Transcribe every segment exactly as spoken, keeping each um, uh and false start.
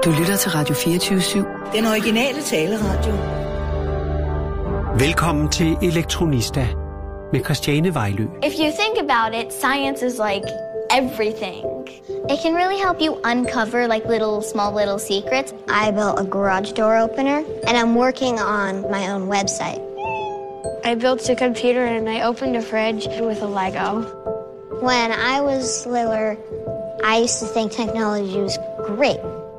Du lytter til Radio fireogtyve syv. Den originale taleradio. Velkommen til Elektronista med Christiane Vejlø. If you think about it, science is like everything. It can really help you uncover like little, small little secrets. I built a garage door opener, and I'm working on my own website. I built a computer and I opened a fridge with a Lego. When I was littler, I used to think technology was great.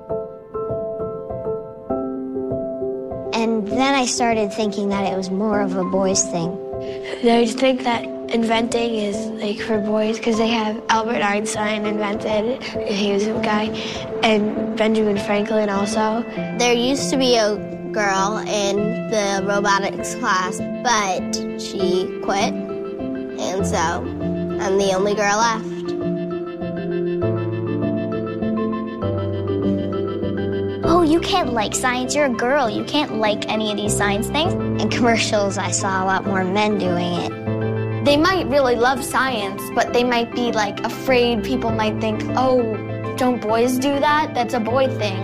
And then I started thinking that it was more of a boys' thing. They think that inventing is like for boys because they have Albert Einstein invented, he was a guy, and Benjamin Franklin also. There used to be a girl in the robotics class, but she quit, and so I'm the only girl left. Oh, you can't like science. You're a girl. You can't like any of these science things. In commercials, I saw a lot more men doing it. They might really love science, but they might be like afraid. People might think, oh, don't boys do that? That's a boy thing.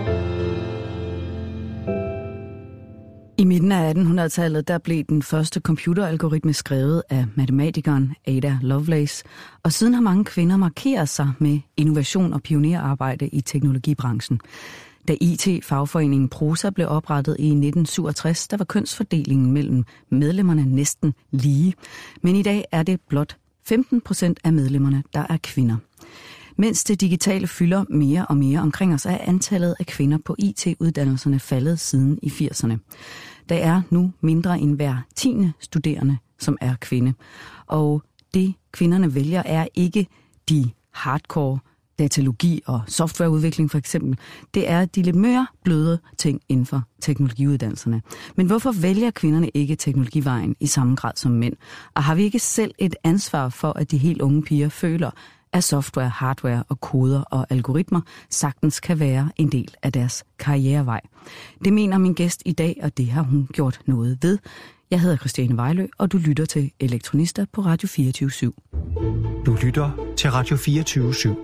I midten af attenhundredetallet der blev den første computeralgoritme skrevet af matematikeren Ada Lovelace, og siden har mange kvinder markeret sig med innovation og pionerarbejde i teknologibranchen. Da I T-fagforeningen Prosa blev oprettet i nitten syvogtres, der var kønsfordelingen mellem medlemmerne næsten lige. Men i dag er det blot femten procent af medlemmerne, der er kvinder. Mens det digitale fylder mere og mere omkring os, er antallet af kvinder på I T-uddannelserne faldet siden i firserne. Der er nu mindre end hver tiende studerende, som er kvinde. Og det kvinderne vælger er ikke de hardcore datalogi og softwareudvikling for eksempel. Det er de lidt mere bløde ting inden for teknologiuddannelserne. Men hvorfor vælger kvinderne ikke teknologivejen i samme grad som mænd? Og har vi ikke selv et ansvar for, at de helt unge piger føler, at software, hardware og koder og algoritmer sagtens kan være en del af deres karrierevej? Det mener min gæst i dag, og det har hun gjort noget ved. Jeg hedder Christiane Vejlø, og du lytter til Elektronista på Radio fireogtyve syv. Du lytter til Radio fireogtyve syv.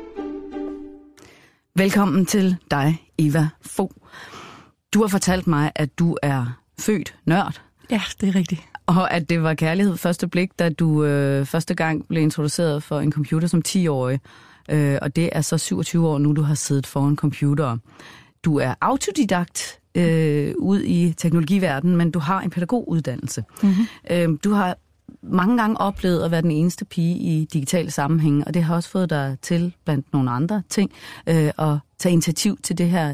Velkommen til dig, Eva Fogh. Du har fortalt mig, at du er født nørd. Ja, det er rigtigt. Og at det var kærlighed første blik, da du øh, første gang blev introduceret for en computer som ti-årig. Øh, og det er så syvogtyve år nu, du har siddet foran computer. Du er autodidakt øh, ud i teknologiverdenen, men du har en pædagoguddannelse. Mm-hmm. Øh, du har mange gange oplevet at være den eneste pige i digitale sammenhænge, og det har også fået dig til, blandt nogle andre ting, øh, at tage initiativ til det her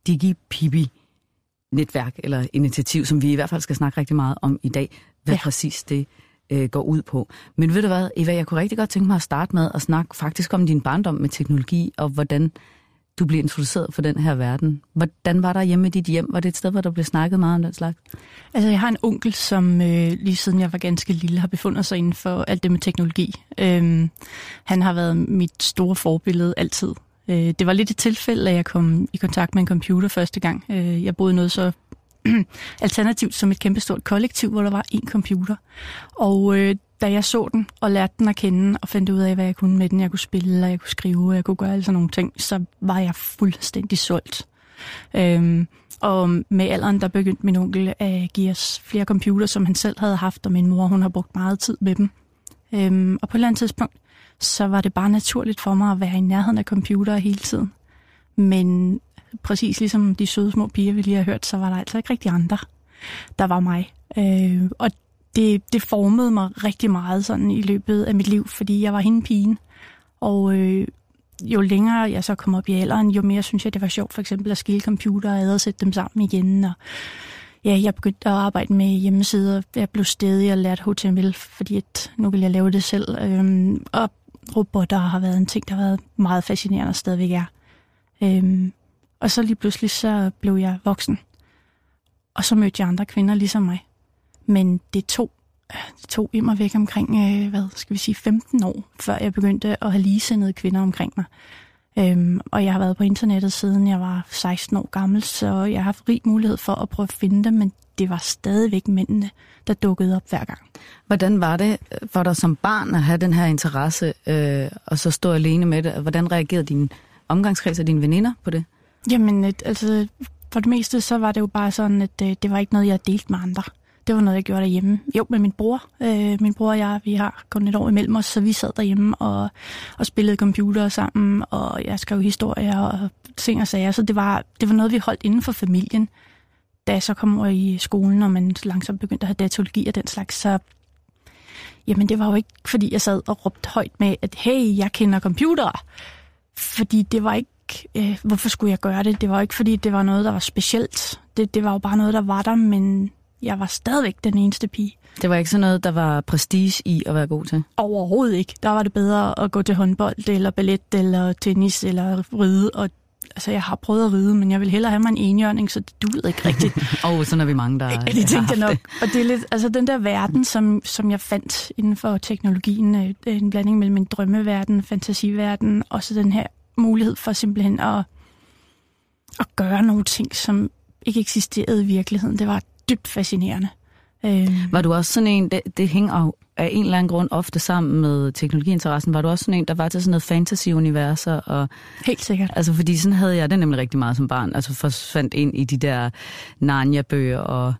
DigiPipi-netværk, eller initiativ, som vi i hvert fald skal snakke rigtig meget om i dag, hvad ja. præcis det øh, går ud på. Men ved du hvad, Eva, jeg kunne rigtig godt tænke mig at starte med at snakke faktisk om din barndom med teknologi, og hvordan du blev introduceret for den her verden. Hvordan var der hjemme i dit hjem? Var det et sted, hvor der blev snakket meget om den slags? Altså, jeg har en onkel, som øh, lige siden jeg var ganske lille, har befundet sig inden for alt det med teknologi. Øhm, han har været mit store forbillede altid. Øh, det var lidt et tilfælde, at jeg kom i kontakt med en computer første gang. Øh, jeg boede noget så alternativt som et kæmpestort kollektiv, hvor der var én computer. Og øh, da jeg så den og lærte den at kende og fandt ud af, hvad jeg kunne med den, jeg kunne spille, og jeg kunne skrive, og jeg kunne gøre alle sådan nogle ting, så var jeg fuldstændig solgt. Øhm, og med alderen, der begyndte min onkel at give os flere computer, som han selv havde haft, og min mor, hun har brugt meget tid med dem. Øhm, og på et eller andet tidspunkt, så var det bare naturligt for mig at være i nærheden af computer hele tiden. Men præcis ligesom de søde små piger, vi lige har hørt, så var der altså ikke rigtig andre, der var mig. Øh, og det, det formede mig rigtig meget sådan i løbet af mit liv, fordi jeg var hende pigen. Og øh, jo længere jeg så kom op i alderen, jo mere synes jeg, det var sjovt for eksempel at skille computer og adresætte dem sammen igen. Og ja, jeg begyndte at arbejde med hjemmesider. Jeg blev stedig og lærte H T M L, fordi at nu vil jeg lave det selv. Øhm, og robotter har været en ting, der har været meget fascinerende og stadigvæk er. Øhm, og så lige pludselig så blev jeg voksen. Og så mødte jeg andre kvinder ligesom mig. Men det tog, det tog immer væk omkring, øh, hvad skal vi sige, femten år, før jeg begyndte at have ligesindede kvinder omkring mig. Øhm, og jeg har været på internettet siden jeg var seksten år gammel, så jeg har haft rig mulighed for at prøve at finde dem, men det var stadigvæk mændene, der dukkede op hver gang. Hvordan var det for dig som barn at have den her interesse, øh, og så stå alene med det? Hvordan reagerede din omgangskreds og dine veninder på det? Jamen, et, altså for det meste, så var det jo bare sådan, at det, det var ikke noget, jeg delte med andre. Det var noget, jeg gjorde derhjemme. Jo, med min bror. Øh, min bror og jeg, vi har kun et år imellem os, så vi sad derhjemme og, og spillede computer sammen, og jeg skrev historier og ting og sager. Så det var, det var noget, vi holdt inden for familien. Da jeg så kom over i skolen, og man langsomt begyndte at have datalogi og den slags, så jamen, det var jo ikke, fordi jeg sad og råbte højt med, at hey, jeg kender computere. Fordi det var ikke, øh, hvorfor skulle jeg gøre det? Det var ikke, fordi det var noget, der var specielt. Det, det var jo bare noget, der var der, men jeg var stadigvæk den eneste pige. Det var ikke sådan noget, der var prestige i at være god til? Overhovedet ikke. Der var det bedre at gå til håndbold, eller ballet, eller tennis, eller ride. Og, altså, jeg har prøvet at ride, men jeg vil hellere have mig en enhjørning, så det duede ikke rigtigt. Åh, oh, sådan er vi mange, der ja, det tænkte jeg nok. Og det er lidt, altså den der verden, som, som jeg fandt inden for teknologien, en blanding mellem en drømmeverden, fantasiverden, og så den her mulighed for simpelthen at, at gøre nogle ting, som ikke eksisterede i virkeligheden. Det var dybt fascinerende. Øhm. Var du også sådan en, det, det hænger af en eller anden grund ofte sammen med teknologiinteressen, var du også sådan en, der var til sådan noget fantasy-universer? Og, helt sikkert. Altså, fordi sådan havde jeg det nemlig rigtig meget som barn. Altså, forsvandt ind i de der Narnia-bøger og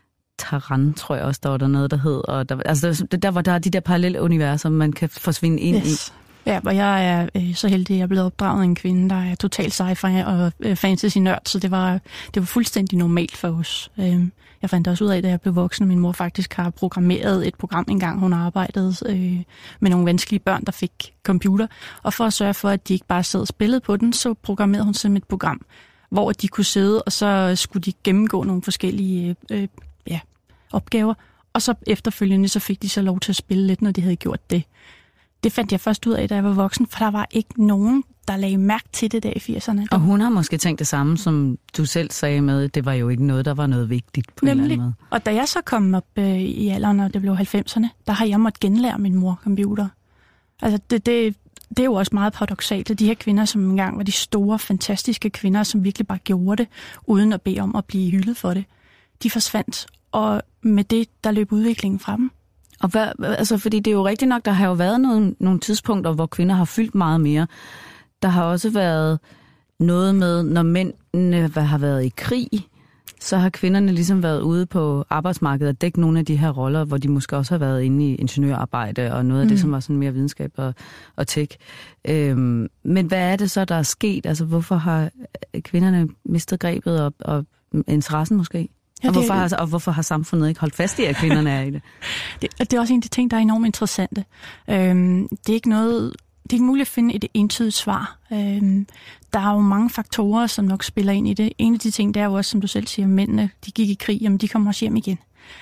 Taran, tror jeg også, der var der noget, der hed. Og der, altså, der, der var der de der parallelle universer, man kan forsvinde ind yes. i. Ja, og jeg er øh, så heldig, at jeg er blevet opdraget af en kvinde, der er totalt sci-fi og øh, fantasy-nørd, så det var, det var fuldstændig normalt for os. Øh, jeg fandt også ud af, da jeg blev voksen, at min mor faktisk har programmeret et program engang. Hun arbejdede øh, med nogle vanskelige børn, der fik computer, og for at sørge for, at de ikke bare sad og spillede på den, så programmerede hun simpelthen et program, hvor de kunne sidde, og så skulle de gennemgå nogle forskellige øh, ja, opgaver, og så efterfølgende så fik de så lov til at spille lidt, når de havde gjort det. Det fandt jeg først ud af, da jeg var voksen, for der var ikke nogen, der lagde mærke til det der i firserne. Og hun har måske tænkt det samme, som du selv sagde med, det var jo ikke noget, der var noget vigtigt på Nemlig. En eller anden måde. Og da jeg så kom op øh, i alderen, og det blev halvfemserne, der har jeg måttet genlære min mor computer. Altså det, det, det er jo også meget paradoksalt, at de her kvinder, som engang var de store, fantastiske kvinder, som virkelig bare gjorde det, uden at bede om at blive hyldet for det, de forsvandt. Og med det, der løb udviklingen fra dem. Og hvad, altså, fordi det er jo rigtigt nok, der har jo været nogle, nogle tidspunkter, hvor kvinder har fyldt meget mere. Der har også været noget med, når mændene har været i krig, så har kvinderne ligesom været ude på arbejdsmarkedet og dække nogle af de her roller, hvor de måske også har været inde i ingeniørarbejde og noget af mm. det, som var sådan mere videnskab og, og tech. Øhm, men hvad er det så, der er sket? Altså, hvorfor har kvinderne mistet grebet og, og interessen måske? Ja, og, hvorfor har, og hvorfor har samfundet ikke holdt fast i, at kvinderne er i det? det? Det er også en af de ting, der er enormt interessante. Øhm, det er ikke noget, det er ikke muligt at finde et entydigt svar. Øhm, der er jo mange faktorer, som nok spiller ind i det. En af de ting, der er jo også, som du selv siger, mændene, de gik i krig, jamen de kommer også hjem igen.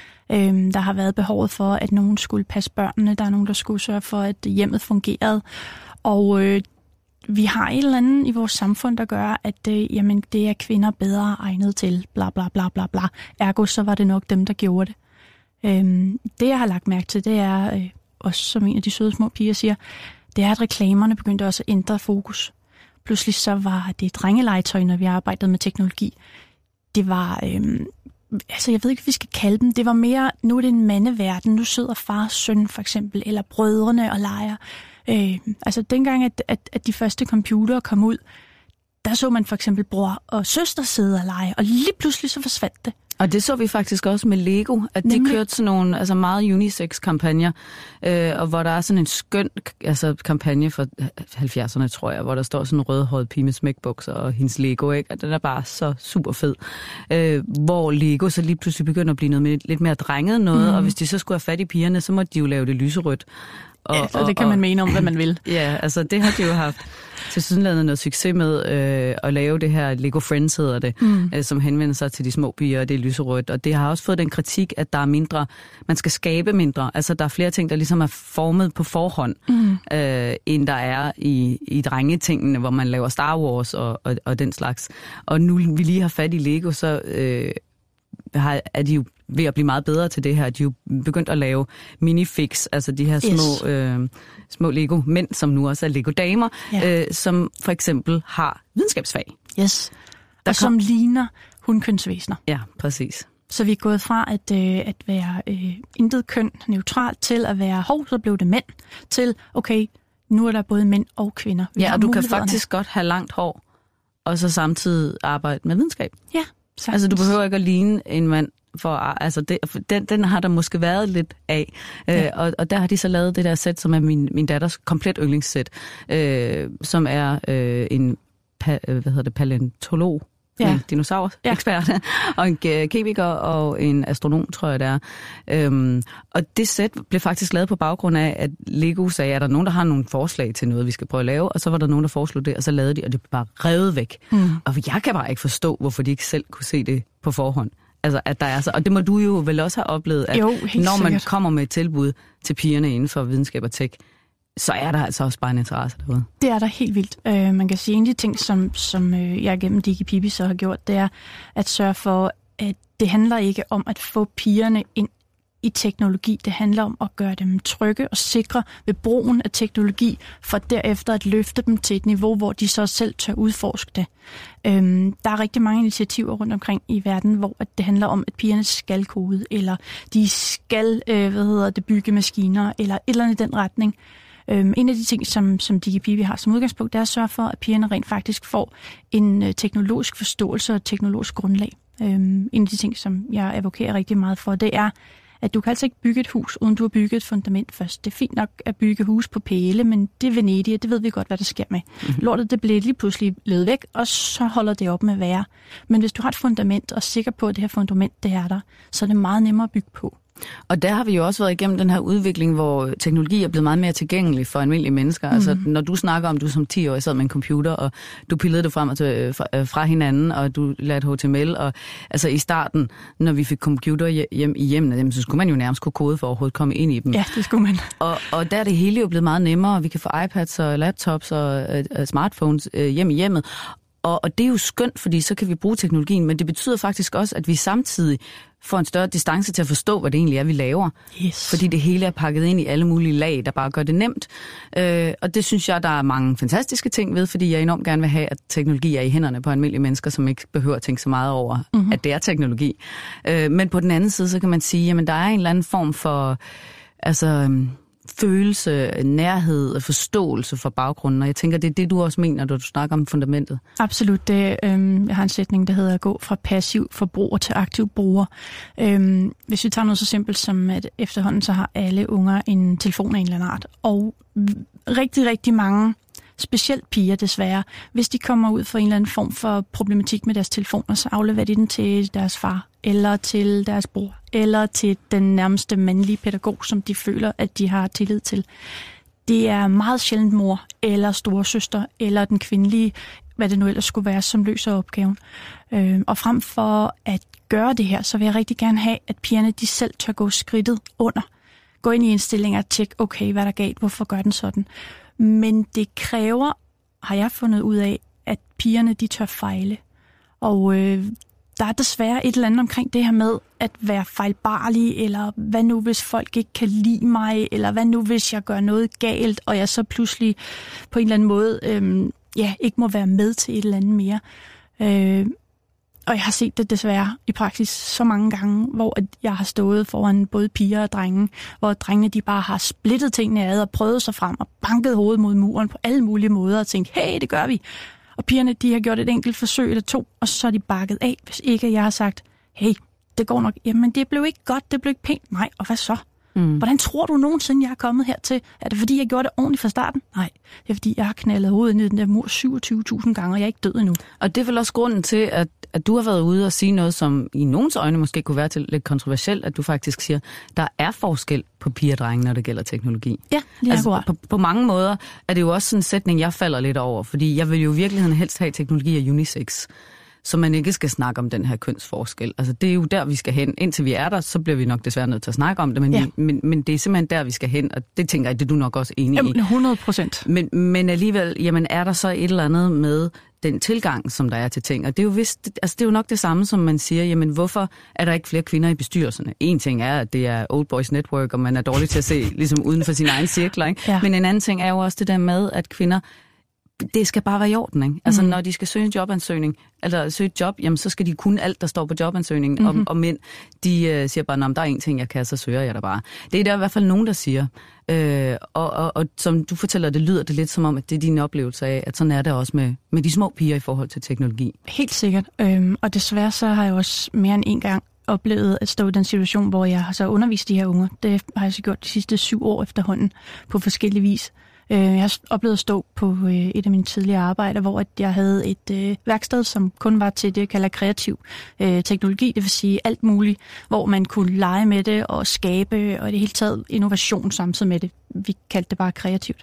Øhm, der har været behovet for, at nogen skulle passe børnene, der er nogen, der skulle sørge for, at hjemmet fungerede. Og øh, vi har et eller andet i vores samfund, der gør, at øh, jamen, det er kvinder bedre egnet til, bla bla bla bla bla. Ergo, så var det nok dem, der gjorde det. Øhm, det, jeg har lagt mærke til, det er, øh, også som en af de søde små piger siger, det er, at reklamerne begyndte også at ændre fokus. Pludselig så var det drengelegetøj, når vi arbejdede med teknologi. Det var, øh, altså jeg ved ikke, hvad vi skal kalde dem, det var mere, nu er det en mandeverden, nu sidder far og søn for eksempel, eller brødrene og leger. Øh, altså dengang, at, at, at de første computere kom ud, der så man for eksempel bror og søster sidde og lege, og lige pludselig så forsvandt det. Og det så vi faktisk også med Lego, at de Nemlig. kørte sådan nogle altså meget unisex-kampagner, øh, og hvor der er sådan en skøn altså, kampagne fra halvfjerdserne, tror jeg, hvor der står sådan en rødhåret pige med smækbukser og hendes Lego, ikke? Og den er bare så super fed. Øh, hvor Lego så lige pludselig begynder at blive noget med, lidt mere drenget noget, mm. og hvis de så skulle have fat i pigerne, så måtte de jo lave det lyserødt. Og, ja, så det kan og, man mene om, hvad man vil. Ja, altså det har de jo haft tilsyneladende noget succes med øh, at lave det her Lego Friends, hedder det, mm. øh, som henvender sig til de små piger, og det er lyserødt. Og det har også fået den kritik, at der er mindre, man skal skabe mindre. Altså der er flere ting, der ligesom er formet på forhånd, mm. øh, end der er i, i drengetingene, hvor man laver Star Wars og, og, og den slags. Og nu vi lige har fat i Lego, så øh, har, er de jo ved at blive meget bedre til det her. De er jo begyndt at lave minifix, altså de her små, yes. øh, små Lego-mænd, som nu også er Lego-damer, ja. øh, som for eksempel har videnskabsfag. Yes, der og som kom... ligner hundkønsvæsener. Ja, præcis. Så vi er gået fra at, øh, at være øh, intet køn neutralt til at være, hov, så blev det mænd, til, okay, nu er der både mænd og kvinder. Vi ja, og du kan faktisk godt have langt hår og så samtidig arbejde med videnskab. Ja, sagtens. Altså, du behøver ikke at ligne en mand, for, altså det, den, den har der måske været lidt af. Ja. Øh, og, og der har de så lavet det der sæt, som er min, min datters komplet yndlingssæt, øh, som er øh, en pa, hvad hedder det, paleontolog, ja. En dinosaur-ekspert, ja. Og en kemiker og en astronom, tror jeg det er. Øhm, og det sæt blev faktisk lavet på baggrund af, at Lego sagde, at der er nogen, der har nogle forslag til noget, vi skal prøve at lave, og så var der nogen, der foreslog det, og så lavede de, og det blev bare revet væk. Mm. Og jeg kan bare ikke forstå, hvorfor de ikke selv kunne se det på forhånd. Altså, at der er så, og det må du jo vel også have oplevet, at jo, når man sikkert. kommer med et tilbud til pigerne inden for videnskab og tech, så er der altså også bare en interesse derude. Det er der helt vildt. Uh, man kan sige, en af de ting, som, som uh, jeg gennem DigiPipi så har gjort, det er at sørge for, at det handler ikke om at få pigerne ind i teknologi. Det handler om at gøre dem trygge og sikre ved brugen af teknologi, for derefter at løfte dem til et niveau, hvor de så selv tør udforske det. Øhm, der er rigtig mange initiativer rundt omkring i verden, hvor det handler om, at pigerne skal kode, eller de skal øh, hvad hedder det, bygge maskiner, eller et eller andet i den retning. Øhm, en af de ting, som, som DigiPipi har som udgangspunkt, det er at sørge for, at pigerne rent faktisk får en øh, teknologisk forståelse og et teknologisk grundlag. Øhm, en af de ting, som jeg advokerer rigtig meget for, det er, at du kan altså ikke bygge et hus, uden du har bygget et fundament først. Det er fint nok at bygge hus på pæle, men det er Venedig, og det ved vi godt, hvad der sker med. Mm-hmm. Lortet, det bliver lige pludselig ledet væk, og så holder det op med at være. Men hvis du har et fundament, og er sikker på, at det her fundament, det er der, så er det meget nemmere at bygge på. Og der har vi jo også været igennem den her udvikling, hvor teknologi er blevet meget mere tilgængelig for almindelige mennesker. Mm. Altså, når du snakker om, du som ti-årig sad med en computer, og du pillede det frem og til, fra, fra hinanden, og du lærte H T M L, og altså i starten, når vi fik computer hjem i hjemmene, så skulle man jo nærmest kunne kode for at overhovedet komme ind i dem. Ja, det skulle man. Og, og der er det hele jo blevet meget nemmere. Vi kan få iPads og laptops og uh, smartphones uh, hjem i hjemmet. Og, og det er jo skønt, fordi så kan vi bruge teknologien, men det betyder faktisk også, at vi samtidig får en større distance til at forstå, hvad det egentlig er, vi laver. Yes. Fordi det hele er pakket ind i alle mulige lag, der bare gør det nemt. Øh, og det synes jeg, der er mange fantastiske ting ved, fordi jeg enormt gerne vil have, at teknologi er i hænderne på almindelige mennesker, som ikke behøver at tænke så meget over, mm-hmm. at det er teknologi. Øh, men på den anden side, så kan man sige, jamen der er en eller anden form for altså, følelse, nærhed og forståelse for baggrunden. Og jeg tænker, det er det, du også mener, når du snakker om fundamentet. Absolut. Det, øhm, jeg har en sætning, der hedder at gå fra passiv forbruger til aktiv bruger. Øhm, hvis vi tager noget så simpelt som, at efterhånden så har alle unger en telefon af en eller anden art. Og rigtig, rigtig mange, specielt piger desværre, hvis de kommer ud for en eller anden form for problematik med deres telefoner, så afleverer de den til deres far, eller til deres bror, eller til den nærmeste mandlige pædagog, som de føler, at de har tillid til. Det er meget sjældent mor, eller storesøster, eller den kvindelige, hvad det nu ellers skulle være, som løser opgaven. Øh, og frem for at gøre det her, så vil jeg rigtig gerne have, at pigerne de selv tør gå skridtet under. Gå ind i indstillinger og tjekke, okay, hvad der er galt, hvorfor gør den sådan? Men det kræver, har jeg fundet ud af, at pigerne de tør fejle. Og øh, der er desværre et eller andet omkring det her med at være fejlbarlig, eller hvad nu hvis folk ikke kan lide mig, eller hvad nu hvis jeg gør noget galt, og jeg så pludselig på en eller anden måde øh, ja, ikke må være med til et eller andet mere. Øh, og jeg har set det desværre i praksis så mange gange, hvor jeg har stået foran både piger og drenge, hvor drengene de bare har splittet tingene ad og prøvet sig frem og banket hovedet mod muren på alle mulige måder og tænkt, hey, det gør vi. Og pigerne de har gjort et enkelt forsøg eller to, og så er de bakket af, hvis ikke jeg har sagt, hey, det går nok. Jamen, det blev ikke godt, det blev ikke pænt. Nej, og hvad så? Mm. Hvordan tror du nogensinde, jeg er kommet hertil? Er det fordi, jeg gjorde det ordentligt fra starten? Nej, det er fordi, jeg har knaldet hovedet ned i den der mur syvogtyve tusind gange, og jeg er ikke død endnu. Og det er vel også grunden til, at, at du har været ude og sige noget, som i nogens øjne måske kunne være til lidt kontroversielt, at du faktisk siger, der er forskel på piger og drenge, når det gælder teknologi. Ja, lige altså, på, på mange måder er det jo også sådan en sætning, jeg falder lidt over, fordi jeg vil jo i virkeligheden helst have teknologi og unisex, så man ikke skal snakke om den her kønsforskel. Altså, det er jo der, vi skal hen. Indtil vi er der, så bliver vi nok desværre nødt til at snakke om det, men, ja. vi, men, men det er simpelthen der, vi skal hen, og det tænker jeg, det er du nok også enig jamen, i. hundrede procent. Men, men alligevel, jamen, er der så et eller andet med den tilgang, som der er til ting? Og det er jo, vist, altså, det er jo nok det samme, som man siger, jamen, hvorfor er der ikke flere kvinder i bestyrelserne? En ting er, at det er Old Boys Network, og man er dårlig til at se ligesom uden for sine egne cirkler, ikke? Ja. Men en anden ting er jo også det der med, at kvinder det skal bare være i orden, ikke? Altså, Mm. når de skal søge en jobansøgning, eller søge et job, jamen, så skal de kunne alt, der står på jobansøgningen. Mm-hmm. Og, og mænd, de øh, siger bare, nå, der er en ting, jeg kan, så søger jeg der bare. Det er der i hvert fald nogen, der siger. Øh, og, og, og som du fortæller, det lyder det lidt som om, at det er din oplevelse af, at sådan er det også med, med de små piger i forhold til teknologi. Helt sikkert. Øhm, og desværre så har jeg også mere end en gang oplevet at stå i den situation, hvor jeg har så undervist de her unger. Det har jeg så gjort de sidste syv år efterhånden på forskellige vis. Jeg har oplevet at stå på et af mine tidligere arbejder, hvor jeg havde et værksted, som kun var til det, jeg kalder kreativ teknologi, det vil sige alt muligt, hvor man kunne lege med det og skabe, og i det hele taget innovation samtidig med det. Vi kaldte det bare kreativt.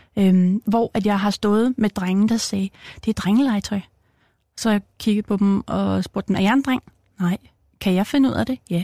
Hvor at jeg har stået med drengen, der sagde, det er drengelegetøj. Så jeg kiggede på dem og spurgte dem, er jeg en dreng? Nej. Kan jeg finde ud af det? Ja.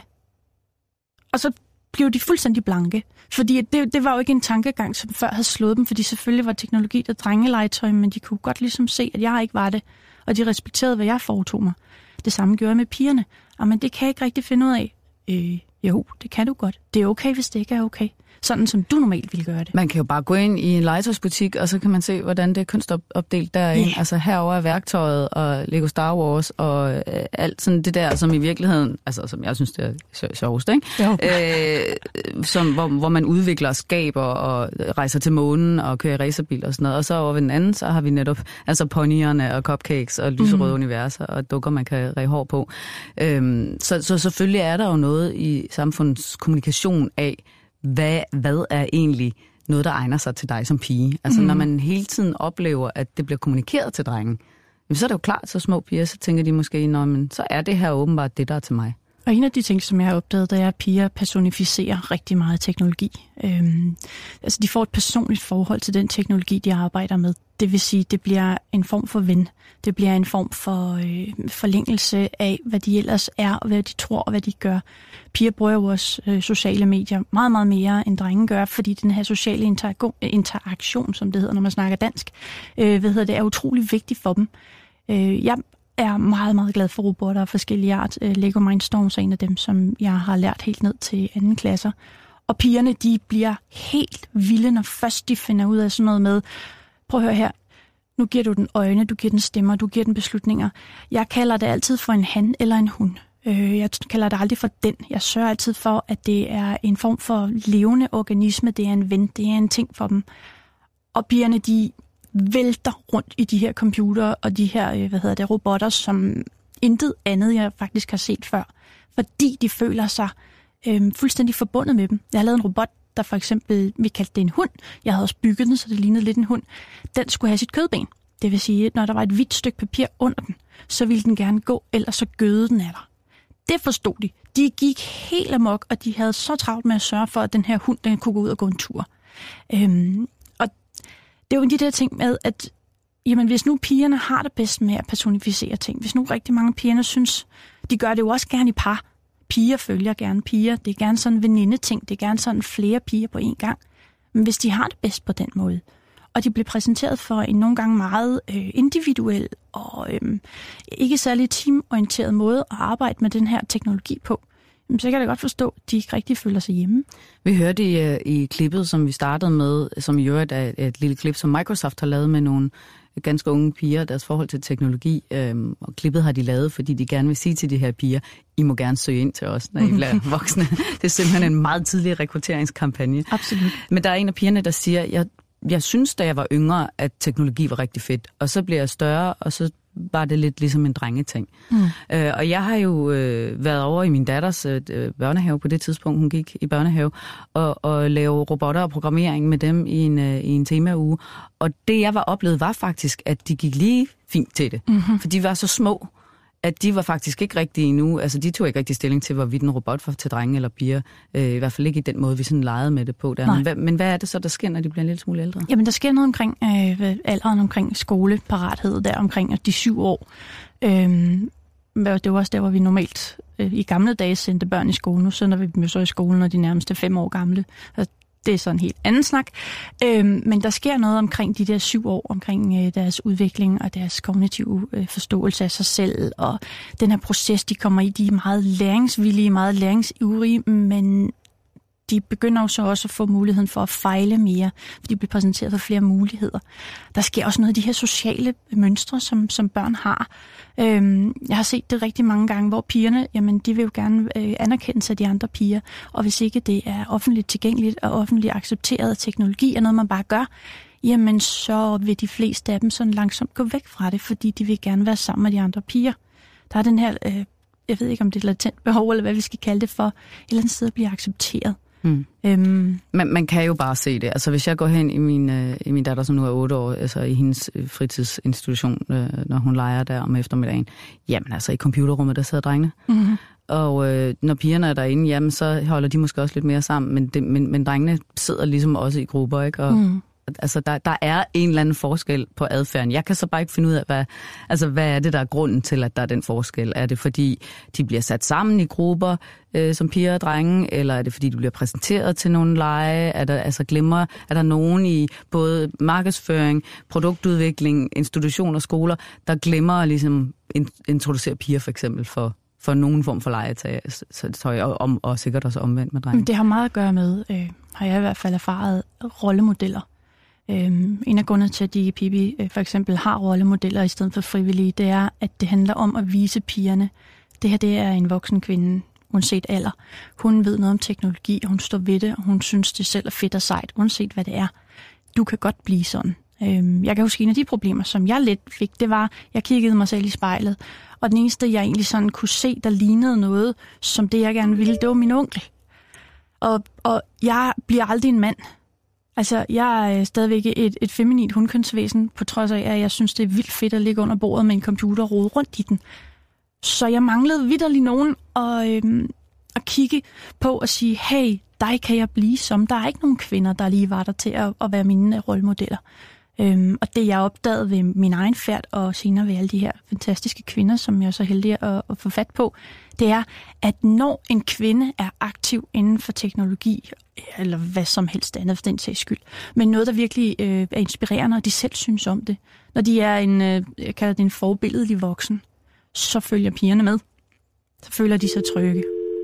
Og så blev de fuldstændig blanke. Fordi det, det var jo ikke en tankegang, som før havde slået dem, fordi selvfølgelig var teknologi der drengelegetøj, men de kunne godt ligesom se, at jeg ikke var det, og de respekterede, hvad jeg foretog mig. Det samme gjorde jeg med pigerne. Men det kan jeg ikke rigtig finde ud af. Øh, jo, det kan du godt. Det er okay, hvis det ikke er okay. Sådan som du normalt ville gøre det. Man kan jo bare gå ind i en legetøjsbutik, og så kan man se, hvordan det er kønsopdelt derinde. Yeah. Altså herover er værktøjet og Lego Star Wars og øh, alt sådan det der, som i virkeligheden, altså som jeg synes, det er sjovest, ikke? Øh, som, hvor, hvor man udvikler skaber og rejser til månen og kører racerbil og sådan noget. Og så over ved den anden, så har vi netop altså ponyerne og cupcakes og lyserøde mm. universer og dukker, man kan ræge hår på. Øh, så, så selvfølgelig er der jo noget i samfundets kommunikation af, Hvad, hvad er egentlig noget, der egner sig til dig som pige? Altså, mm. når man hele tiden oplever, at det bliver kommunikeret til drengen, så er det jo klart, så små piger, så tænker de måske, nå, men så er det her åbenbart det, der er til mig. Og en af de ting, som jeg har opdaget, det er, at piger personificerer rigtig meget teknologi. Øhm, altså, de får et personligt forhold til den teknologi, de arbejder med. Det vil sige, det bliver en form for ven. Det bliver en form for øh, forlængelse af, hvad de ellers er, og hvad de tror, og hvad de gør. Piger bruger jo også øh, sociale medier meget, meget mere, end drenge gør, fordi den her sociale interaktion, som det hedder, når man snakker dansk, øh, hvad hedder det, er utrolig vigtig for dem. Øh, jeg er meget, meget glad for robotter af forskellige art. Lego Mindstorms er en af dem, som jeg har lært helt ned til anden klasser. Og pigerne, de bliver helt vilde, når først de finder ud af sådan noget med, prøv at høre her, nu giver du den øjne, du giver den stemmer, du giver den beslutninger. Jeg kalder det altid for en han eller en hun. Jeg kalder det aldrig for den. Jeg sørger altid for, at det er en form for levende organisme, det er en ven, det er en ting for dem. Og pigerne, de vælter rundt i de her computere og de her, hvad hedder det, robotter, som intet andet, jeg faktisk har set før. Fordi de føler sig øh, fuldstændig forbundet med dem. Jeg har lavet en robot, der for eksempel, vi kaldte det en hund. Jeg havde også bygget den, så det lignede lidt en hund. Den skulle have sit kødben. Det vil sige, når der var et hvidt stykke papir under den, så ville den gerne gå, ellers så gøde den af dig. Det forstod de. De gik helt amok, og de havde så travlt med at sørge for, at den her hund, den kunne gå ud og gå en tur. Øhm, Det er jo de der ting med, at jamen, hvis nu pigerne har det bedst med at personificere ting, hvis nu rigtig mange pigerne synes, de gør det jo også gerne i par. Piger følger gerne piger, det er gerne sådan en venindeting, det er gerne sådan flere piger på én gang. Men hvis de har det bedst på den måde, og de bliver præsenteret for en nogle gange meget øh, individuel og øh, ikke særlig teamorienteret måde at arbejde med den her teknologi på, så kan jeg da godt forstå, at de ikke rigtig føler sig hjemme. Vi hørte i, uh, i klippet, som vi startede med, som i øvrigt er et lille klip, som Microsoft har lavet med nogle ganske unge piger, deres forhold til teknologi. Øhm, og klippet har de lavet, fordi de gerne vil sige til de her piger, I må gerne søge ind til os, når I bliver voksne. Det er simpelthen en meget tidlig rekrutteringskampagne. Absolut. Men der er en af pigerne, der siger, jeg, jeg synes, da jeg var yngre, at teknologi var rigtig fedt. Og så bliver jeg større, og så var det lidt ligesom en drengeting. Mm. Øh, og jeg har jo øh, været over i min datters øh, børnehave på det tidspunkt, hun gik i børnehave, og, og lave robotter og programmering med dem i en, øh, i en temauge. Og det, jeg var oplevet, var faktisk, at de gik lige fint til det. Mm-hmm. For de var så små, at de var faktisk ikke rigtig endnu, altså de tog ikke rigtig stilling til, hvorvidt en robot var til drenge eller piger. Øh, I hvert fald ikke i den måde, vi sådan legede med det på. Der. Men, hvad, men hvad er det så, der sker, når de bliver en lille smule ældre? Jamen, der sker noget omkring øh, alderen, omkring skoleparathed, der omkring de syv år. Øh, det var også der, hvor vi normalt øh, i gamle dage sendte børn i skole. Nu sender vi dem jo så i skole, når de nærmeste fem år gamle. Altså, det er så en helt anden snak. Øhm, men der sker noget omkring de der syv år, omkring øh, deres udvikling og deres kognitive øh, forståelse af sig selv. Og den her proces, de kommer i, de er meget læringsvillige, meget læringsivrige, men de begynder jo så også at få muligheden for at fejle mere, fordi de bliver præsenteret for flere muligheder. Der sker også noget af de her sociale mønstre, som, som børn har. Øhm, jeg har set det rigtig mange gange, hvor pigerne, jamen, de vil jo gerne øh, anerkende sig af de andre piger, og hvis ikke det er offentligt tilgængeligt og offentligt accepteret, at teknologi er noget, man bare gør, jamen så vil de fleste af dem sådan langsomt gå væk fra det, fordi de vil gerne være sammen med de andre piger. Der er den her, øh, jeg ved ikke om det er latent behov, eller hvad vi skal kalde det for, et eller andet sted at blive accepteret. Mm. Øhm. Man, man kan jo bare se det. Altså hvis jeg går hen i min, øh, i min datter, som nu er otte år, altså i hendes øh, fritidsinstitution, øh, når hun leger der om eftermiddagen, jamen altså i computerrummet, der sidder drengene. Mm-hmm. Og øh, når pigerne er derinde, jamen så holder de måske også lidt mere sammen, men, det, men, men drengene sidder ligesom også i grupper, ikke? Og, mm. Altså, der, der er en eller anden forskel på adfærden. Jeg kan så bare ikke finde ud af, hvad, altså, hvad er det, der er grunden til, at der er den forskel? Er det, fordi de bliver sat sammen i grupper øh, som piger og drenge, eller er det, fordi de bliver præsenteret til nogle lege? Er der, altså, glemmer, er der nogen i både markedsføring, produktudvikling, institutioner, skoler, der glemmer at ligesom introducere piger for eksempel for, for nogen form for legetøj, og, og, og sikkert også omvendt med drenge? Det har meget at gøre med, øh, har jeg i hvert fald erfaret, rollemodeller. Øhm, en af grundene til, at DigiPipi øh, for eksempel har rollemodeller i stedet for frivillige, det er, at det handler om at vise pigerne. Det her, det er en voksen kvinde, uanset alder. Hun ved noget om teknologi, og hun står ved det, og hun synes, det selv er fedt og sejt, uanset hvad det er. Du kan godt blive sådan. Øhm, jeg kan huske, en af de problemer, som jeg lidt fik, det var, jeg kiggede mig selv i spejlet, og den eneste, jeg egentlig sådan kunne se, der lignede noget, som det, jeg gerne ville, det var min onkel. Og, og jeg bliver aldrig en mand. Altså, jeg er stadigvæk et, et feminint hundkønsvæsen, på trods af, at jeg synes, det er vildt fedt at ligge under bordet med en computer og rode rundt i den. Så jeg manglede vitterlig nogen at, øhm, at kigge på og sige, hey, dig kan jeg blive som. Der er ikke nogen kvinder, der lige var der til at, at være mine rollemodeller. Øhm, og det, jeg opdagede ved min egen færd, og senere ved alle de her fantastiske kvinder, som jeg er så heldig at, at få fat på, det er, at når en kvinde er aktiv inden for teknologi, eller hvad som helst andet for den sags skyld, men noget, der virkelig øh, er inspirerende, og de selv synes om det, når de er en, øh, jeg kalder det en forbilledlig voksen, så følger pigerne med. Så føler de sig trygge.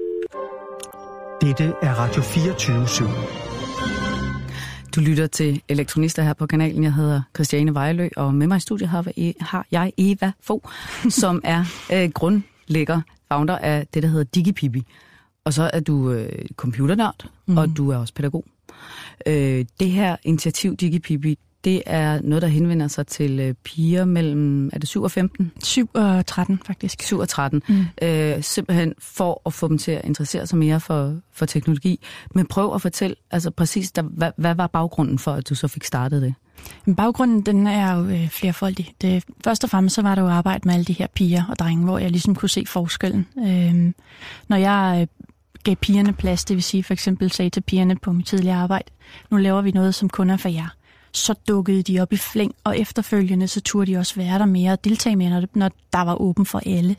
Dette er Radio fireogtyve syv. Du lytter til Elektronister her på kanalen. Jeg hedder Christiane Vejlø, og med mig i studiet har jeg Eva Fogh, som er øh, grundlægger, founder af det, der hedder DigiPipi. Og så er du øh, computernørd, mm. og du er også pædagog. Øh, det her initiativ, DigiPipi, det er noget, der henvender sig til øh, piger mellem, er det syv og femten? syv og tretten, faktisk. syv og tretten. Mm. Øh, simpelthen for at få dem til at interessere sig mere for, for teknologi. Men prøv at fortælle, altså præcis, der, hvad, hvad var baggrunden for, at du så fik startet det? Baggrunden, den er jo øh, flerfoldig. Det, først og fremmest så var det jo arbejde med alle de her piger og drenge, hvor jeg ligesom kunne se forskellen. Øh, når jeg øh, gav pigerne plads, det vil sige for eksempel sagde til pigerne på mit tidligere arbejde, nu laver vi noget, som kun er for jer, så dukkede de op i flæng, og efterfølgende så turde de også være der mere og deltage mere, når der var åben for alle.